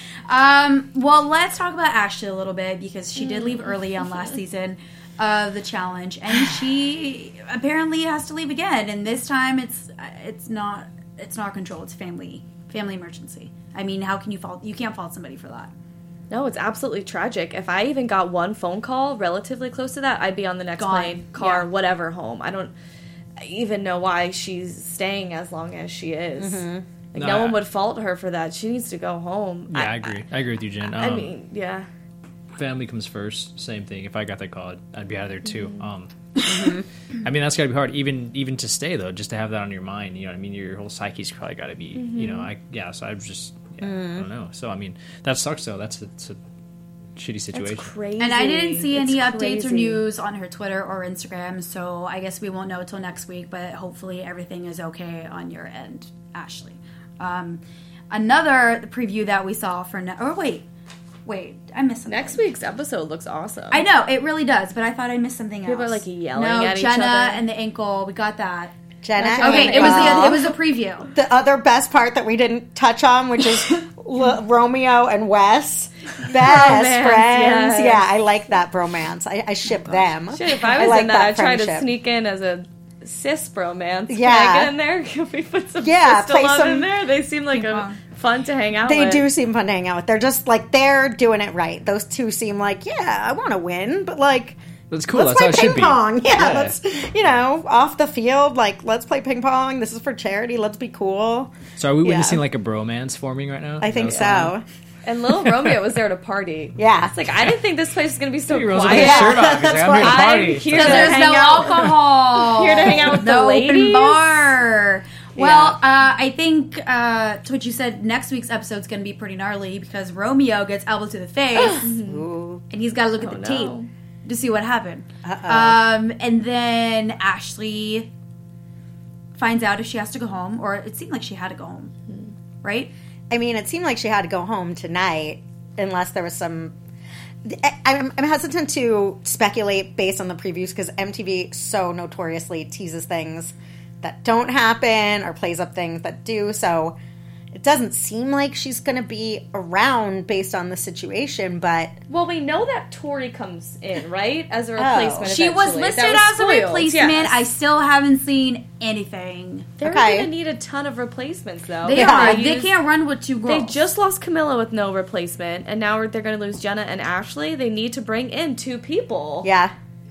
Speaker 1: Well, let's talk about Ashley a little bit because she did leave early on last season of the challenge, and she apparently has to leave again. And this time, it's not control. It's family emergency. I mean, how can you fault? You can't fault somebody for that.
Speaker 5: No, it's absolutely tragic. If I even got one phone call relatively close to that, I'd be on the next
Speaker 1: Gone.
Speaker 5: plane, car,
Speaker 1: Yeah.
Speaker 5: whatever, home. I don't even know why she's staying as long as she is. Like, no one would fault her for that. She needs to go home.
Speaker 4: Yeah, I agree. I agree with you, Jen.
Speaker 5: I mean, yeah.
Speaker 4: Family comes first. Same thing. If I got that call, I'd be out of there too.
Speaker 5: Mm-hmm.
Speaker 4: I mean, that's got to be hard, even to stay though, just to have that on your mind. You know what I mean? Your whole psyche's probably got to be, you know, So I was just, I don't know. So I mean, that sucks though. It's a shitty situation.
Speaker 5: That's crazy.
Speaker 1: And I didn't see any
Speaker 5: It's
Speaker 1: updates or
Speaker 5: crazy.
Speaker 1: news on her Twitter or Instagram, so I guess we won't know till next week. But hopefully, everything is okay on your end, Ashley. Another preview that we saw for wait, I missed something.
Speaker 5: Next week's episode looks awesome.
Speaker 1: I know it really does, but I thought I missed something else.
Speaker 5: People are, like, yelling
Speaker 1: no,
Speaker 5: at each
Speaker 1: Jenna
Speaker 5: other.
Speaker 1: and the ankle. We got that.
Speaker 6: Jenna.
Speaker 1: Okay, it was a preview.
Speaker 6: The other best part that we didn't touch on, which is Romeo and Wes, best
Speaker 5: Bromance,
Speaker 6: friends.
Speaker 5: yes.
Speaker 6: Yeah, I like that bromance. I ship them.
Speaker 5: Shit, if I was
Speaker 6: like
Speaker 5: in that, I'd try to
Speaker 6: friendship.
Speaker 5: sneak in as a cis bromance.
Speaker 6: Yeah.
Speaker 5: Can I get in there? Can we put some
Speaker 6: Yeah,
Speaker 5: sister
Speaker 6: play
Speaker 5: love
Speaker 6: some-
Speaker 5: in there? They seem like fun to hang out
Speaker 6: They
Speaker 5: with.
Speaker 6: do seem fun to hang out with. They're just like, they're doing it right. Those two seem like, yeah, I want to win, but like,
Speaker 4: That's cool.
Speaker 6: let's
Speaker 4: That's how
Speaker 6: play
Speaker 4: it should
Speaker 6: ping
Speaker 4: be.
Speaker 6: pong. Yeah, let's, off the field, like, let's play ping pong. This is for charity. Let's be cool.
Speaker 4: So are we witnessing
Speaker 6: Yeah.
Speaker 4: like a bromance forming right now?
Speaker 6: I
Speaker 4: Is
Speaker 6: think
Speaker 4: that what's going on?
Speaker 6: so.
Speaker 5: And little Romeo was there to party.
Speaker 6: Yeah.
Speaker 5: It's like, I didn't think this place was going to be so
Speaker 4: He rolls with
Speaker 5: quiet.
Speaker 4: his shirt off. He's like,
Speaker 6: That's
Speaker 4: I'm here to
Speaker 6: why
Speaker 4: party.
Speaker 5: I'm
Speaker 4: It's
Speaker 5: here
Speaker 4: like,
Speaker 5: to
Speaker 1: There's
Speaker 5: hang
Speaker 1: no
Speaker 5: out.
Speaker 1: alcohol.
Speaker 5: Here to hang out with the
Speaker 1: no
Speaker 5: ladies.
Speaker 1: open bar. Well,
Speaker 6: Yeah.
Speaker 1: I think to what you said, next week's episode's going to be pretty gnarly because Romeo gets elbow to the face,
Speaker 6: Ooh.
Speaker 1: and he's got to look at the
Speaker 5: no.
Speaker 1: tape to see what happened.
Speaker 6: Uh-oh.
Speaker 1: And then Ashley finds out if she has to go home, or it seemed like she had to go home, right?
Speaker 6: I mean, it seemed like she had to go home tonight, unless there was some. I'm hesitant to speculate based on the previews because MTV so notoriously teases things that don't happen or plays up things that do. So it doesn't seem like she's going to be around based on the situation, but
Speaker 5: Well, we know that Tori comes in, right? As a replacement.
Speaker 1: She was
Speaker 5: eventually.
Speaker 1: listed
Speaker 5: That was
Speaker 1: as a
Speaker 5: spoiled,
Speaker 1: replacement.
Speaker 5: yes.
Speaker 1: I still haven't seen anything.
Speaker 5: They're
Speaker 6: Okay.
Speaker 5: going to need a ton of replacements, though.
Speaker 1: They
Speaker 6: Yeah.
Speaker 1: are. They can't run with two girls.
Speaker 5: They just lost Camilla with no replacement, and now they're going to lose Jenna and Ashley. They need to bring in two people.
Speaker 6: yeah.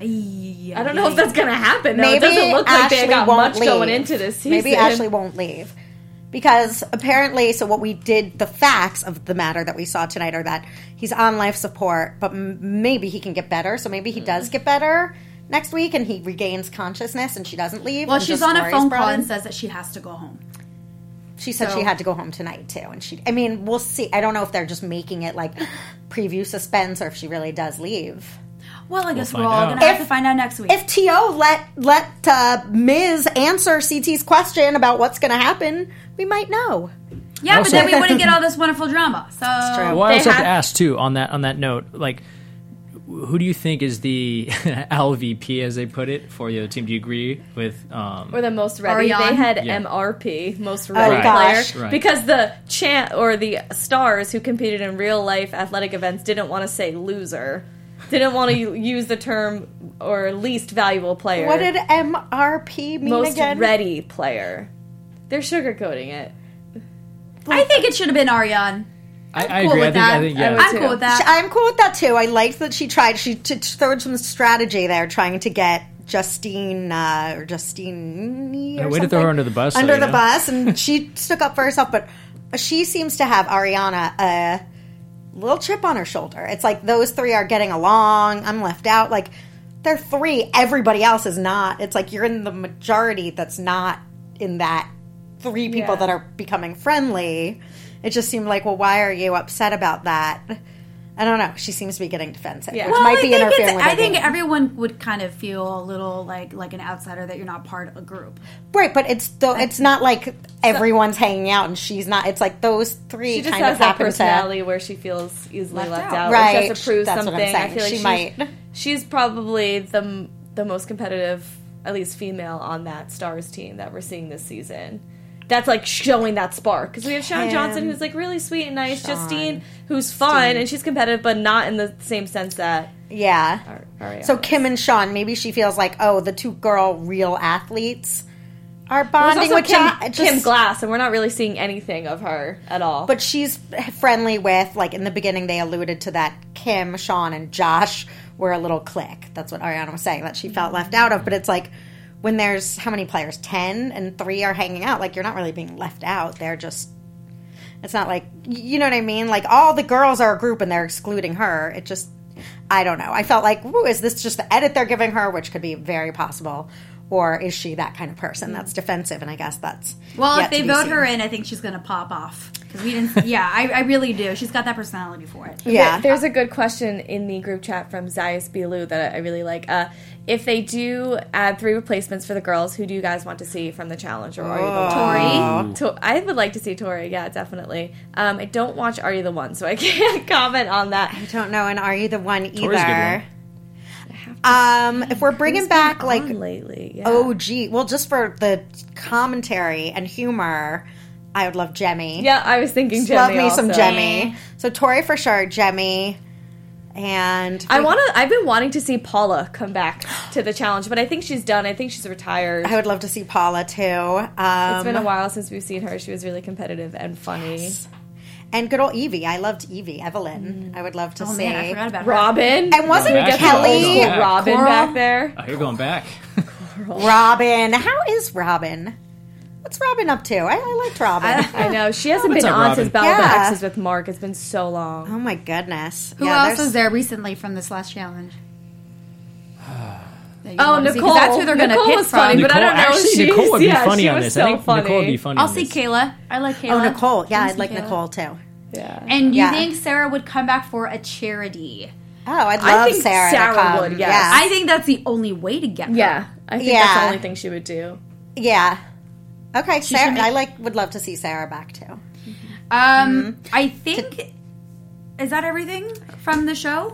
Speaker 1: I
Speaker 5: I don't know if that's going to happen, though.
Speaker 6: Maybe
Speaker 5: It doesn't look like they
Speaker 6: Ashley
Speaker 5: got
Speaker 6: won't
Speaker 5: much going
Speaker 6: leave.
Speaker 5: into this season.
Speaker 6: Maybe Ashley won't leave. Because apparently, so what we did, the facts of the matter that we saw tonight are that he's on life support, but maybe he can get better. So maybe he does get better next week and he regains consciousness and she doesn't leave.
Speaker 1: Well,
Speaker 6: and
Speaker 1: she's
Speaker 6: just
Speaker 1: on a
Speaker 6: Tori's
Speaker 1: phone
Speaker 6: brought
Speaker 1: call
Speaker 6: in.
Speaker 1: and says that she has to go home.
Speaker 6: She said
Speaker 1: So-
Speaker 6: she had to go home tonight too. And I mean, we'll see. I don't know if they're just making it like preview suspense or if she really does leave.
Speaker 1: Well, I guess we're
Speaker 4: find
Speaker 1: all
Speaker 4: out.
Speaker 1: going to have
Speaker 6: If-
Speaker 1: to find out next week.
Speaker 6: If T.O. let Ms. answer CT's question about what's going to happen, we might know.
Speaker 1: yeah, but
Speaker 4: Also-
Speaker 1: then we wouldn't get all this wonderful drama. So
Speaker 6: true.
Speaker 4: Well, I
Speaker 5: They
Speaker 4: also have
Speaker 5: had-
Speaker 4: to ask too on that note, like, who do you think is the LVP, as they put it, for the other team? Do you agree with?
Speaker 5: Or the most ready.
Speaker 1: Ariane?
Speaker 5: They had
Speaker 4: Yeah.
Speaker 5: MRP, most ready
Speaker 6: Oh,
Speaker 5: player,
Speaker 6: gosh.
Speaker 4: Right.
Speaker 5: because the or the stars who competed in real life athletic events didn't want to say loser, didn't want to use the term or least valuable player.
Speaker 6: What did MRP mean
Speaker 5: most
Speaker 6: again?
Speaker 5: ready player? They're sugarcoating it.
Speaker 1: I think it should have been Ariane.
Speaker 4: I
Speaker 1: cool
Speaker 4: agree.
Speaker 1: with that.
Speaker 4: I think yeah.
Speaker 5: I would
Speaker 1: I'm
Speaker 5: too.
Speaker 1: cool with that.
Speaker 6: I'm cool with that too. I liked that she tried. She threw some strategy there, trying to get Justine or Justine. Or
Speaker 4: way to throw her under the bus, though,
Speaker 6: Under
Speaker 4: you
Speaker 6: the
Speaker 4: know?
Speaker 6: bus, and she stuck up for herself. But she seems to have Ariana a little chip on her shoulder. It's like those three are getting along. I'm left out. Like they're three. Everybody else is not. It's like you're in the majority that's not in that three people
Speaker 5: Yeah.
Speaker 6: that are becoming friendly. It just seemed like, well, why are you upset about that? I don't know. She seems to be getting defensive,
Speaker 5: Yeah.
Speaker 6: which
Speaker 1: Well,
Speaker 6: might be interfering with her
Speaker 1: I think
Speaker 6: game.
Speaker 1: everyone would kind of feel a little like an outsider that you're not part of a group.
Speaker 6: Right, but it's not like everyone's hanging out and she's not. It's like those three
Speaker 5: She just
Speaker 6: kind
Speaker 5: has
Speaker 6: of
Speaker 5: that
Speaker 6: happen to.
Speaker 5: personality where she feels easily
Speaker 1: Left
Speaker 5: left
Speaker 1: out.
Speaker 5: out.
Speaker 6: Right.
Speaker 5: Or she has to prove
Speaker 6: That's what I'm
Speaker 5: something. I
Speaker 6: saying.
Speaker 5: feel like
Speaker 6: She might.
Speaker 5: She's probably the most competitive, at least female, on that Stars team that we're seeing this season. That's like showing that spark because we have Sean
Speaker 6: Kim,
Speaker 5: Johnson, who's like really sweet and nice.
Speaker 6: Sean,
Speaker 5: Justine, who's fun and she's competitive, but not in the same sense that.
Speaker 6: Yeah.
Speaker 5: Ariana
Speaker 6: So
Speaker 5: is.
Speaker 6: Kim and Sean, maybe she feels like, oh, the two girl real athletes are
Speaker 5: There's
Speaker 6: bonding
Speaker 5: also
Speaker 6: with
Speaker 5: Kim,
Speaker 6: Josh.
Speaker 5: Kim Glass, and we're not really seeing anything of her at all.
Speaker 6: But she's friendly with, like, in the beginning they alluded to that Kim, Sean, and Josh were a little clique. That's what Ariana was saying, that she felt left out of. But it's like, when there's, how many players? 10 and 3 are hanging out. Like, you're not really being left out. They're just, it's not like, you know what I mean? Like, all the girls are a group and they're excluding her. It just, I don't know. I felt like, ooh, is this just the edit they're giving her, which could be very possible? Or is she that kind of person that's defensive? And I guess that's
Speaker 1: Well,
Speaker 6: yet
Speaker 1: if they
Speaker 6: to be
Speaker 1: vote
Speaker 6: seen.
Speaker 1: her in, I think she's going to pop off. Because we didn't. Yeah, I really do. She's got that personality for it.
Speaker 6: Yeah.
Speaker 5: There's a good question in the group chat from Zayas Bilu that I really like. If they do add 3 replacements for the girls, who do you guys want to see from the challenge? Or are you the one?
Speaker 1: Tori.
Speaker 5: I would like to see Tori. Yeah, definitely. I don't watch Are You the One, so I can't comment on that.
Speaker 6: I don't know, and Are You the One either?
Speaker 4: Tori's a good one.
Speaker 6: If we're bringing
Speaker 5: Who's
Speaker 6: back
Speaker 5: been
Speaker 6: like
Speaker 5: on lately, yeah.
Speaker 6: OG, well, just for the commentary and humor, I would love Jemmy.
Speaker 5: Yeah, I was thinking
Speaker 6: Just
Speaker 5: Jemmy
Speaker 6: love me some
Speaker 5: also.
Speaker 6: Jemmy. So Tori for sure, Jemmy, and
Speaker 5: I've been wanting to see Paula come back to the challenge, but I think she's done. I think she's retired.
Speaker 6: I would love to see Paula too.
Speaker 5: It's been a while since we've seen her. She was really competitive and funny.
Speaker 6: And good old Evie. I loved Evie, Evelyn. I would love to
Speaker 1: Oh
Speaker 6: see.
Speaker 1: man, I forgot about her.
Speaker 5: Robin.
Speaker 6: And wasn't
Speaker 4: Back to
Speaker 6: Kelly
Speaker 4: old school. Yeah.
Speaker 5: Robin
Speaker 1: Coral.
Speaker 5: back there?
Speaker 4: Oh, you're going back.
Speaker 6: Robin? How is Robin? What's Robin up to? I liked Robin.
Speaker 5: I know. She hasn't
Speaker 4: What's
Speaker 5: been
Speaker 4: up,
Speaker 5: on
Speaker 4: Robin?
Speaker 5: since Battle of
Speaker 6: Yeah.
Speaker 5: the Exes with Mark. It's been so long.
Speaker 6: oh my goodness.
Speaker 1: Who
Speaker 6: Yeah,
Speaker 1: else
Speaker 6: there's-
Speaker 1: was there recently from this last challenge? That you
Speaker 5: Oh,
Speaker 1: wanna see? 'Cause
Speaker 5: Nicole.
Speaker 1: that's who they're going to
Speaker 5: Nicole
Speaker 1: pick
Speaker 5: was
Speaker 1: from.
Speaker 5: funny, but I don't know if
Speaker 4: Actually,
Speaker 5: she's-
Speaker 4: Nicole would be
Speaker 5: yeah,
Speaker 4: funny
Speaker 5: she
Speaker 4: on
Speaker 5: was
Speaker 4: this.
Speaker 5: so
Speaker 4: I think Nicole would
Speaker 5: funny.
Speaker 4: be funny
Speaker 1: I'll
Speaker 4: on
Speaker 1: see
Speaker 4: this.
Speaker 1: Kayla. I like Kayla.
Speaker 6: Oh, Nicole. Yeah,
Speaker 1: I'll
Speaker 6: I'd
Speaker 1: see
Speaker 6: like
Speaker 1: Kayla.
Speaker 6: Nicole too.
Speaker 5: Yeah.
Speaker 1: And you
Speaker 6: Yeah.
Speaker 1: think Sarah would come back for a charity?
Speaker 6: Oh, I'd
Speaker 5: I
Speaker 6: love
Speaker 5: think
Speaker 6: Sarah,
Speaker 5: Sarah
Speaker 6: to come.
Speaker 5: would, yes.
Speaker 6: Yeah.
Speaker 1: I think that's the only way to get her.
Speaker 5: Yeah. I think that's
Speaker 6: Yeah.
Speaker 5: the only thing she would do.
Speaker 6: Yeah. Okay, Sarah.
Speaker 1: should make-
Speaker 6: Would love to see Sarah back too.
Speaker 1: I think. Is that everything from the show?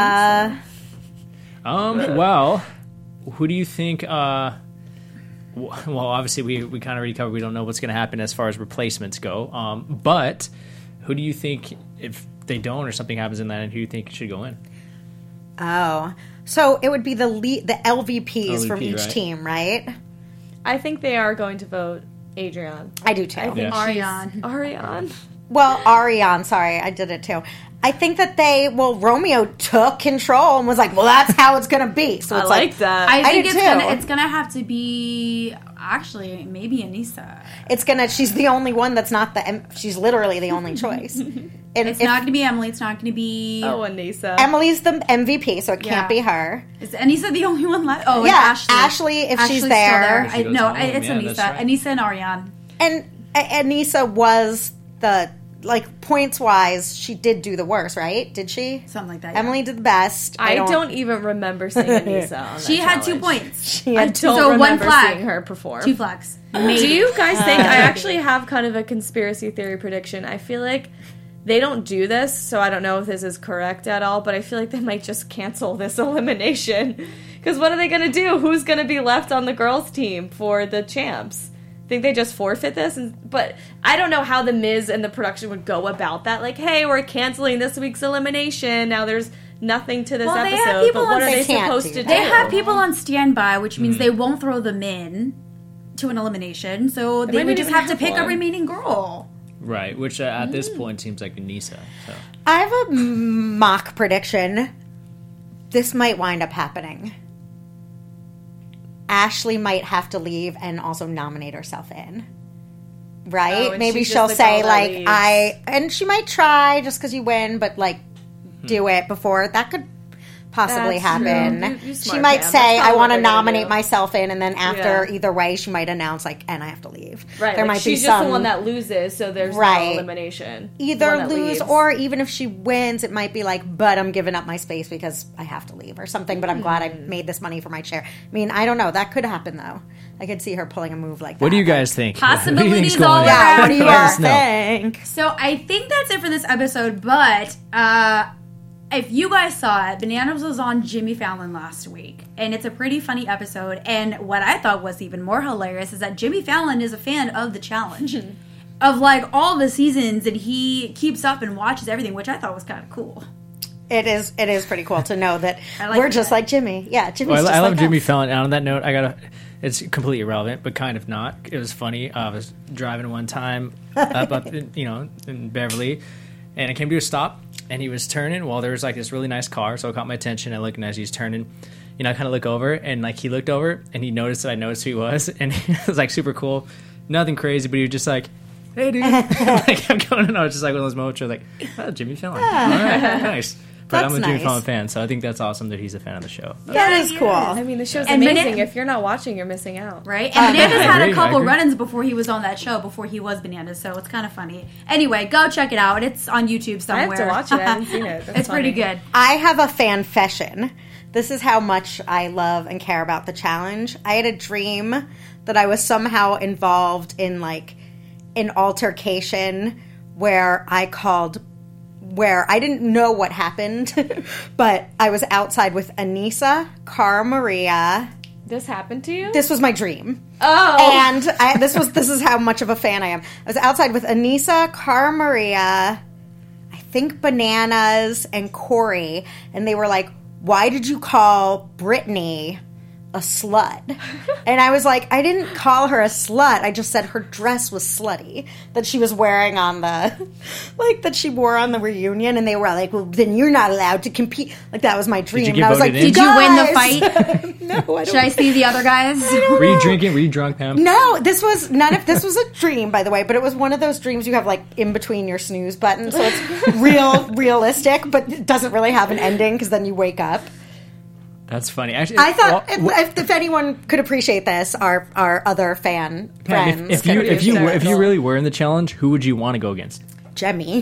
Speaker 4: Well, who do you think? Well, obviously we kind of already covered. We don't know what's going to happen as far as replacements go. But who do you think, if they don't or something happens in that, and who do you think should go in?
Speaker 6: Oh, so it would be the LVPs from
Speaker 4: LVP,
Speaker 6: each
Speaker 4: right.
Speaker 6: team, right?
Speaker 5: I think they are going to vote Adrian.
Speaker 6: I do too.
Speaker 5: I think
Speaker 4: Yeah.
Speaker 5: she's-
Speaker 1: Ariane.
Speaker 5: Ariane.
Speaker 6: Well, Ariane, sorry, I did it too. I think that Romeo took control and was like, well, that's how it's going to be. So
Speaker 5: I
Speaker 6: it's
Speaker 5: like that.
Speaker 1: I think
Speaker 6: do
Speaker 1: it's
Speaker 6: too.
Speaker 1: gonna have to be actually maybe Anissa.
Speaker 6: she's the only one that's not she's literally the only choice. And
Speaker 1: It's not gonna be Emily. It's not gonna be.
Speaker 5: Oh, Anissa.
Speaker 6: Emily's the MVP, so it
Speaker 1: Yeah.
Speaker 6: can't be her.
Speaker 1: Is Anissa the only one left? Oh, and
Speaker 6: Yeah,
Speaker 1: Ashley.
Speaker 6: Ashley, if she's
Speaker 1: Ashley's still
Speaker 6: there.
Speaker 4: She goes
Speaker 1: No,
Speaker 4: home.
Speaker 1: it's
Speaker 4: Yeah,
Speaker 1: Anissa.
Speaker 4: that's right.
Speaker 1: Anissa and Ariane.
Speaker 6: And Anissa was the, like, points wise, she did do the worst, right? Did she?
Speaker 1: Something like that. yeah.
Speaker 6: Emily did the best.
Speaker 5: I don't even remember seeing Anissa on that
Speaker 1: She had 2
Speaker 5: challenge.
Speaker 1: points.
Speaker 6: She had
Speaker 5: I don't
Speaker 1: So one
Speaker 5: remember
Speaker 1: flag.
Speaker 5: seeing her perform.
Speaker 1: 2 flags.
Speaker 5: Do you guys think I actually have kind of a conspiracy theory prediction? I feel like they don't do this, so I don't know if this is correct at all, but I feel like they might just cancel this elimination. Because what are they going to do? Who's going to be left on the girls' team for the champs? Think they just forfeit this? But I don't know how the Miz and the production would go about that. Like, hey, we're canceling this week's elimination. Now there's nothing to this
Speaker 1: Well, they have
Speaker 5: episode.
Speaker 1: people
Speaker 5: But what
Speaker 1: on-
Speaker 5: are they
Speaker 6: They can't
Speaker 5: supposed
Speaker 6: do
Speaker 5: to do?
Speaker 6: that.
Speaker 1: They have people on standby, which
Speaker 4: Hmm.
Speaker 1: means they won't throw them in to an elimination. So they
Speaker 5: might
Speaker 1: would
Speaker 5: not
Speaker 1: just
Speaker 5: even
Speaker 1: have to
Speaker 5: have
Speaker 1: pick a
Speaker 5: one.
Speaker 1: remaining girl.
Speaker 4: Right, which at this point seems like Anissa. So.
Speaker 6: I have a mock prediction. This might wind up happening. Ashley might have to leave and also nominate herself in. Right?
Speaker 5: Oh, and
Speaker 6: Maybe
Speaker 5: she's
Speaker 6: she'll
Speaker 5: just the
Speaker 6: say,
Speaker 5: girl that
Speaker 6: like,
Speaker 5: leaves.
Speaker 6: and she might try just because you win, but, like, do it before. That could possibly
Speaker 5: That's true.
Speaker 6: happen.
Speaker 5: You
Speaker 6: She
Speaker 5: smart,
Speaker 6: might
Speaker 5: Pam.
Speaker 6: say,
Speaker 5: That's
Speaker 6: I
Speaker 5: probably
Speaker 6: want
Speaker 5: what
Speaker 6: to
Speaker 5: they're gonna
Speaker 6: nominate
Speaker 5: do.
Speaker 6: myself in, and then after
Speaker 5: Yeah.
Speaker 6: either way, she might announce, like, and I have to leave.
Speaker 5: Right,
Speaker 6: There
Speaker 5: like,
Speaker 6: might be
Speaker 5: she's just
Speaker 6: some
Speaker 5: the one that loses, so there's
Speaker 6: Right.
Speaker 5: no elimination.
Speaker 6: either
Speaker 5: One that
Speaker 6: lose
Speaker 5: leaves.
Speaker 6: or even if she wins, it might be like, but I'm giving up my space because I have to leave or something. But I'm glad I made this money for my chair. I mean, I don't know. That could happen though. I could see her pulling a move like that.
Speaker 4: What do you guys think?
Speaker 1: Possibilities
Speaker 4: What do you think's
Speaker 1: all
Speaker 4: going on?
Speaker 6: Yeah, what do you
Speaker 4: Let
Speaker 6: guys
Speaker 4: us know.
Speaker 6: think?
Speaker 1: So I think that's it for this episode, but if you guys saw it, Bananas was on Jimmy Fallon last week, and it's a pretty funny episode, and what I thought was even more hilarious is that Jimmy Fallon is a fan of the challenge. Of like all the seasons, and he keeps up and watches everything, which I thought was kind of cool.
Speaker 6: It is pretty cool to know that
Speaker 1: I like
Speaker 6: we're just
Speaker 1: that.
Speaker 6: like Jimmy. Yeah, Jimmy's
Speaker 4: Well,
Speaker 6: just
Speaker 4: I love
Speaker 6: like
Speaker 4: Jimmy
Speaker 6: us.
Speaker 4: Fallon. And on that note, it's completely irrelevant, but kind of not. It was funny. I was driving one time up in, in Beverly, and I came to a stop, and he was turning. Well, there was like this really nice car, so it caught my attention. I looked, and as he's turning, I kind of look over, and like he looked over, and he noticed that I noticed who he was, and it was like super cool. Nothing crazy, but he was just like, "Hey, dude!" I kept going, and I was just like one of those moments where like, "Oh, Jimmy Fallon, all right, nice." But
Speaker 6: That's
Speaker 4: I'm a Jimmy
Speaker 6: nice.
Speaker 4: Fallon fan, so I think that's awesome that he's a fan of the show.
Speaker 6: That is cool.
Speaker 5: I mean, the show's
Speaker 1: And
Speaker 5: amazing.
Speaker 1: Bana-
Speaker 5: If you're not watching, you're missing out.
Speaker 1: Right? And Bananas had
Speaker 4: agree,
Speaker 1: a
Speaker 4: I
Speaker 1: couple
Speaker 4: agree.
Speaker 1: run-ins before he was on that show, before he was Bananas, so it's kind of funny. Anyway, go check it out. It's on YouTube
Speaker 5: I
Speaker 1: somewhere.
Speaker 5: have to watch it. I haven't seen it. That's
Speaker 1: It's pretty
Speaker 5: funny.
Speaker 1: good.
Speaker 6: I have a fanfession. This is how much I love and care about the challenge. I had a dream that I was somehow involved in like an altercation where I didn't know what happened, but I was outside with Anissa, Cara Maria.
Speaker 5: This happened to you?
Speaker 6: This was my dream.
Speaker 5: Oh.
Speaker 6: And this is how much of a fan I am. I was outside with Anissa, Cara Maria, I think Bananas, and Corey, and they were like, "Why did you call Brittany a slut?" And I was like, I didn't call her a slut. I just said her dress was slutty that she was wearing on the, like that she wore on the reunion. And they were like, "Well, then you're not allowed to compete." Like that was my dream.
Speaker 4: you
Speaker 6: and
Speaker 4: get
Speaker 6: I was like,
Speaker 4: voted in?
Speaker 1: Did you win the
Speaker 6: guys-
Speaker 1: fight?
Speaker 6: No, I don't.
Speaker 1: Should I see the other guys?
Speaker 4: Were you drinking? Were you drunk, Pam?
Speaker 6: No, this was a dream, by the way, but it was one of those dreams you have like in between your snooze buttons, so it's realistic, but it doesn't really have an ending because then you wake up.
Speaker 4: That's funny. Actually,
Speaker 6: I thought
Speaker 4: well,
Speaker 6: if anyone could appreciate this, our other fan
Speaker 4: Pam,
Speaker 6: friends,
Speaker 4: if
Speaker 6: could
Speaker 4: you
Speaker 5: hysterical.
Speaker 4: really were in the challenge, who would you want to go against?
Speaker 6: Jemmy,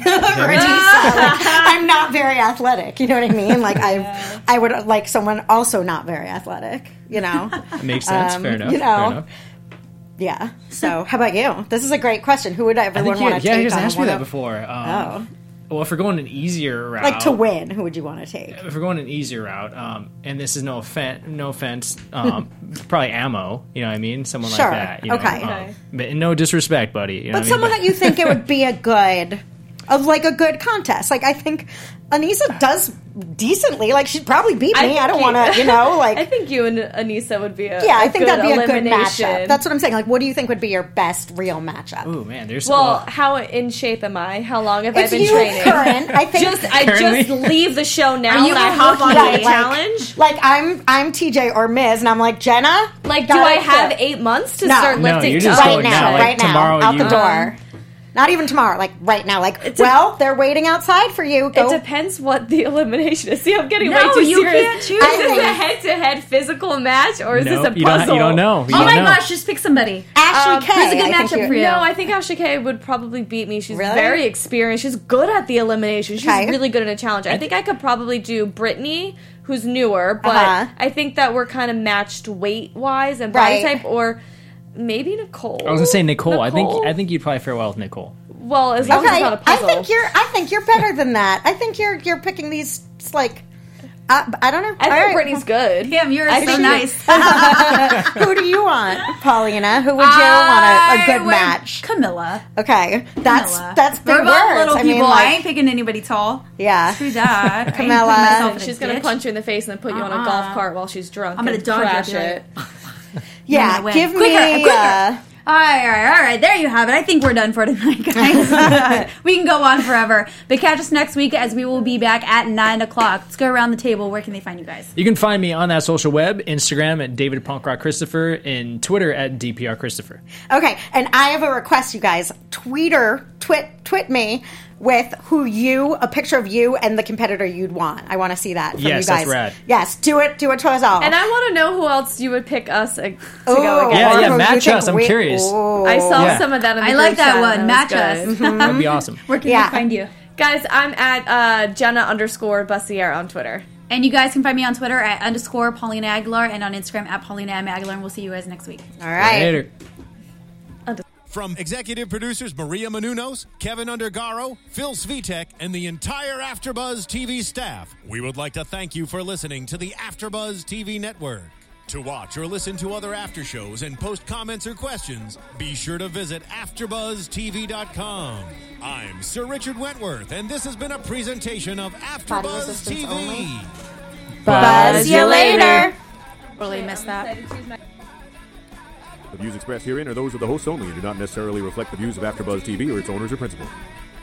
Speaker 6: I'm not very athletic. You know what I mean? Like I would like someone also not very athletic. You know?
Speaker 4: Makes sense. Fair enough.
Speaker 6: you know,
Speaker 4: Fair enough.
Speaker 6: Yeah. So, how about you? This is a great question. Who would everyone want to
Speaker 4: you
Speaker 6: take
Speaker 4: guys
Speaker 6: on?
Speaker 4: asked me
Speaker 6: one
Speaker 4: that
Speaker 6: of-
Speaker 4: before.
Speaker 6: Oh.
Speaker 4: Well, if we're going an easier route,
Speaker 6: Like to win, who would you want to take?
Speaker 4: if we're going an easier route, and this is no offense, probably Ammo. You know what I mean? Someone
Speaker 6: Sure.
Speaker 4: like that. You know,
Speaker 6: Okay.
Speaker 4: but no disrespect, buddy. You know
Speaker 6: But
Speaker 4: what I mean?
Speaker 6: someone that you think it would be a good contest. Like I think Anissa does decently. Like she'd probably beat me. I don't want to, like.
Speaker 5: I think you and Anissa would be a
Speaker 6: yeah, I
Speaker 5: a
Speaker 6: think
Speaker 5: good
Speaker 6: that'd be a good
Speaker 5: elimination.
Speaker 6: matchup. That's what I'm saying. Like, what do you think would be your best real matchup?
Speaker 4: Ooh man, there's
Speaker 5: Well, how in shape am I? How long have
Speaker 6: It's
Speaker 5: I been
Speaker 6: you,
Speaker 5: training?
Speaker 6: Curran. I think.
Speaker 5: I
Speaker 4: Currently?
Speaker 5: just leave the show now
Speaker 1: Are you
Speaker 5: and I
Speaker 1: a
Speaker 5: hop on
Speaker 1: rookie?
Speaker 5: the
Speaker 6: Like-
Speaker 5: challenge.
Speaker 6: Like I'm TJ or Miz, and I'm like Jenna.
Speaker 5: Like, do
Speaker 6: got
Speaker 5: I
Speaker 6: it,
Speaker 5: have
Speaker 6: so-
Speaker 5: 8 months to
Speaker 6: No.
Speaker 5: start
Speaker 4: No,
Speaker 5: lifting
Speaker 4: you're just
Speaker 5: up?
Speaker 6: right
Speaker 4: going
Speaker 6: now?
Speaker 4: now, like,
Speaker 6: right now,
Speaker 4: tomorrow
Speaker 6: out the
Speaker 4: you-
Speaker 6: door. Not even tomorrow. Like right now. Like they're waiting outside for you.
Speaker 5: It
Speaker 6: Go.
Speaker 5: depends what the elimination is. See, I'm getting
Speaker 1: No,
Speaker 5: way too
Speaker 1: you
Speaker 5: serious.
Speaker 1: can't choose.
Speaker 5: Is
Speaker 6: I
Speaker 5: this
Speaker 6: think-
Speaker 5: a head-to-head physical match, or is this a
Speaker 4: you
Speaker 5: puzzle?
Speaker 4: don't know. You
Speaker 1: Oh
Speaker 4: don't
Speaker 1: my
Speaker 4: know.
Speaker 1: gosh, just pick somebody.
Speaker 6: Ashley K.
Speaker 1: who's a good
Speaker 6: I think
Speaker 1: matchup
Speaker 6: you-
Speaker 1: for you?
Speaker 5: No, I think Ashley Kay would probably beat me. She's
Speaker 6: Really?
Speaker 5: very experienced. She's good at the elimination. She's
Speaker 6: Okay.
Speaker 5: really good in a challenge. I think I could probably do Brittany, who's newer, but
Speaker 6: Uh-huh.
Speaker 5: I think that we're kind of matched weight-wise and body
Speaker 6: Right.
Speaker 5: type, or maybe Nicole.
Speaker 4: I was gonna say Nicole. I think you'd probably fare well with Nicole.
Speaker 5: Well, as long as
Speaker 6: Okay,
Speaker 5: it's not a
Speaker 6: I
Speaker 5: puzzle.
Speaker 6: think you're better than that. I think you're picking these like I don't know.
Speaker 5: I think
Speaker 6: All right.
Speaker 5: Brittany's good.
Speaker 1: Damn, you're
Speaker 5: I
Speaker 1: so
Speaker 5: think-
Speaker 1: nice.
Speaker 6: Who do you want, Paulina? Who would you want a good
Speaker 1: I
Speaker 6: match?
Speaker 1: went Camilla.
Speaker 6: Okay,
Speaker 1: Camilla.
Speaker 6: that's big
Speaker 1: We're both
Speaker 6: words.
Speaker 1: little
Speaker 6: I
Speaker 1: people.
Speaker 6: mean,
Speaker 1: I
Speaker 6: like,
Speaker 1: ain't picking anybody tall.
Speaker 6: yeah.
Speaker 1: Screw that. I ain't
Speaker 6: Camilla.
Speaker 1: putting myself in a
Speaker 5: She's gonna
Speaker 1: ditch.
Speaker 5: punch you in the face and then put you on a golf cart while she's drunk.
Speaker 1: I'm gonna
Speaker 5: and
Speaker 1: dodge her,
Speaker 5: crash
Speaker 1: be like,
Speaker 5: it.
Speaker 6: Yeah,
Speaker 1: I'm gonna win.
Speaker 6: give
Speaker 1: Quicker,
Speaker 6: me.
Speaker 1: quicker. All right. There you have it. I think we're done for tonight, guys. We can go on forever. But catch us next week as we will be back at 9 o'clock. Let's go around the table. Where can they find you guys?
Speaker 4: You can find me on that social web, Instagram at David Punkrock Christopher, and Twitter at DPR Christopher.
Speaker 6: Okay, and I have a request, you guys. Tweet twit me with a picture of you and the competitor you'd want. I want to see that from you guys.
Speaker 4: That's rad.
Speaker 6: Yes, do it to us all.
Speaker 5: And I want to know who else you would pick us to go
Speaker 6: Ooh,
Speaker 5: against.
Speaker 4: Yeah,
Speaker 6: or who
Speaker 4: match
Speaker 6: you think
Speaker 4: us. I'm curious.
Speaker 5: I saw
Speaker 4: Yeah.
Speaker 5: some of that in the
Speaker 1: I like
Speaker 5: group
Speaker 1: that
Speaker 5: chat,
Speaker 1: one.
Speaker 5: and
Speaker 1: Match
Speaker 5: that was
Speaker 1: us.
Speaker 5: good.
Speaker 4: That'd be awesome.
Speaker 1: Where can
Speaker 6: Yeah.
Speaker 1: we find you?
Speaker 5: Guys, I'm at Jenna_Bussier on Twitter.
Speaker 1: And you guys can find me on Twitter at _Paulina Aguilar and on Instagram at Paulina M. Aguilar. And we'll see you guys next week.
Speaker 6: All right.
Speaker 4: Later.
Speaker 2: From executive producers Maria Menounos, Kevin Undergaro, Phil Svitek, and the entire AfterBuzz TV staff, we would like to thank you for listening to the AfterBuzz TV network. To watch or listen to other after shows and post comments or questions, be sure to visit AfterBuzzTV.com. I'm Sir Richard Wentworth, and this has been a presentation of AfterBuzz
Speaker 6: resistance
Speaker 2: TV.
Speaker 6: only.
Speaker 5: Buzz you later.
Speaker 1: Really missed that.
Speaker 7: The views expressed herein are those of the hosts only and do not necessarily reflect the views of AfterBuzz TV or its owners or principals.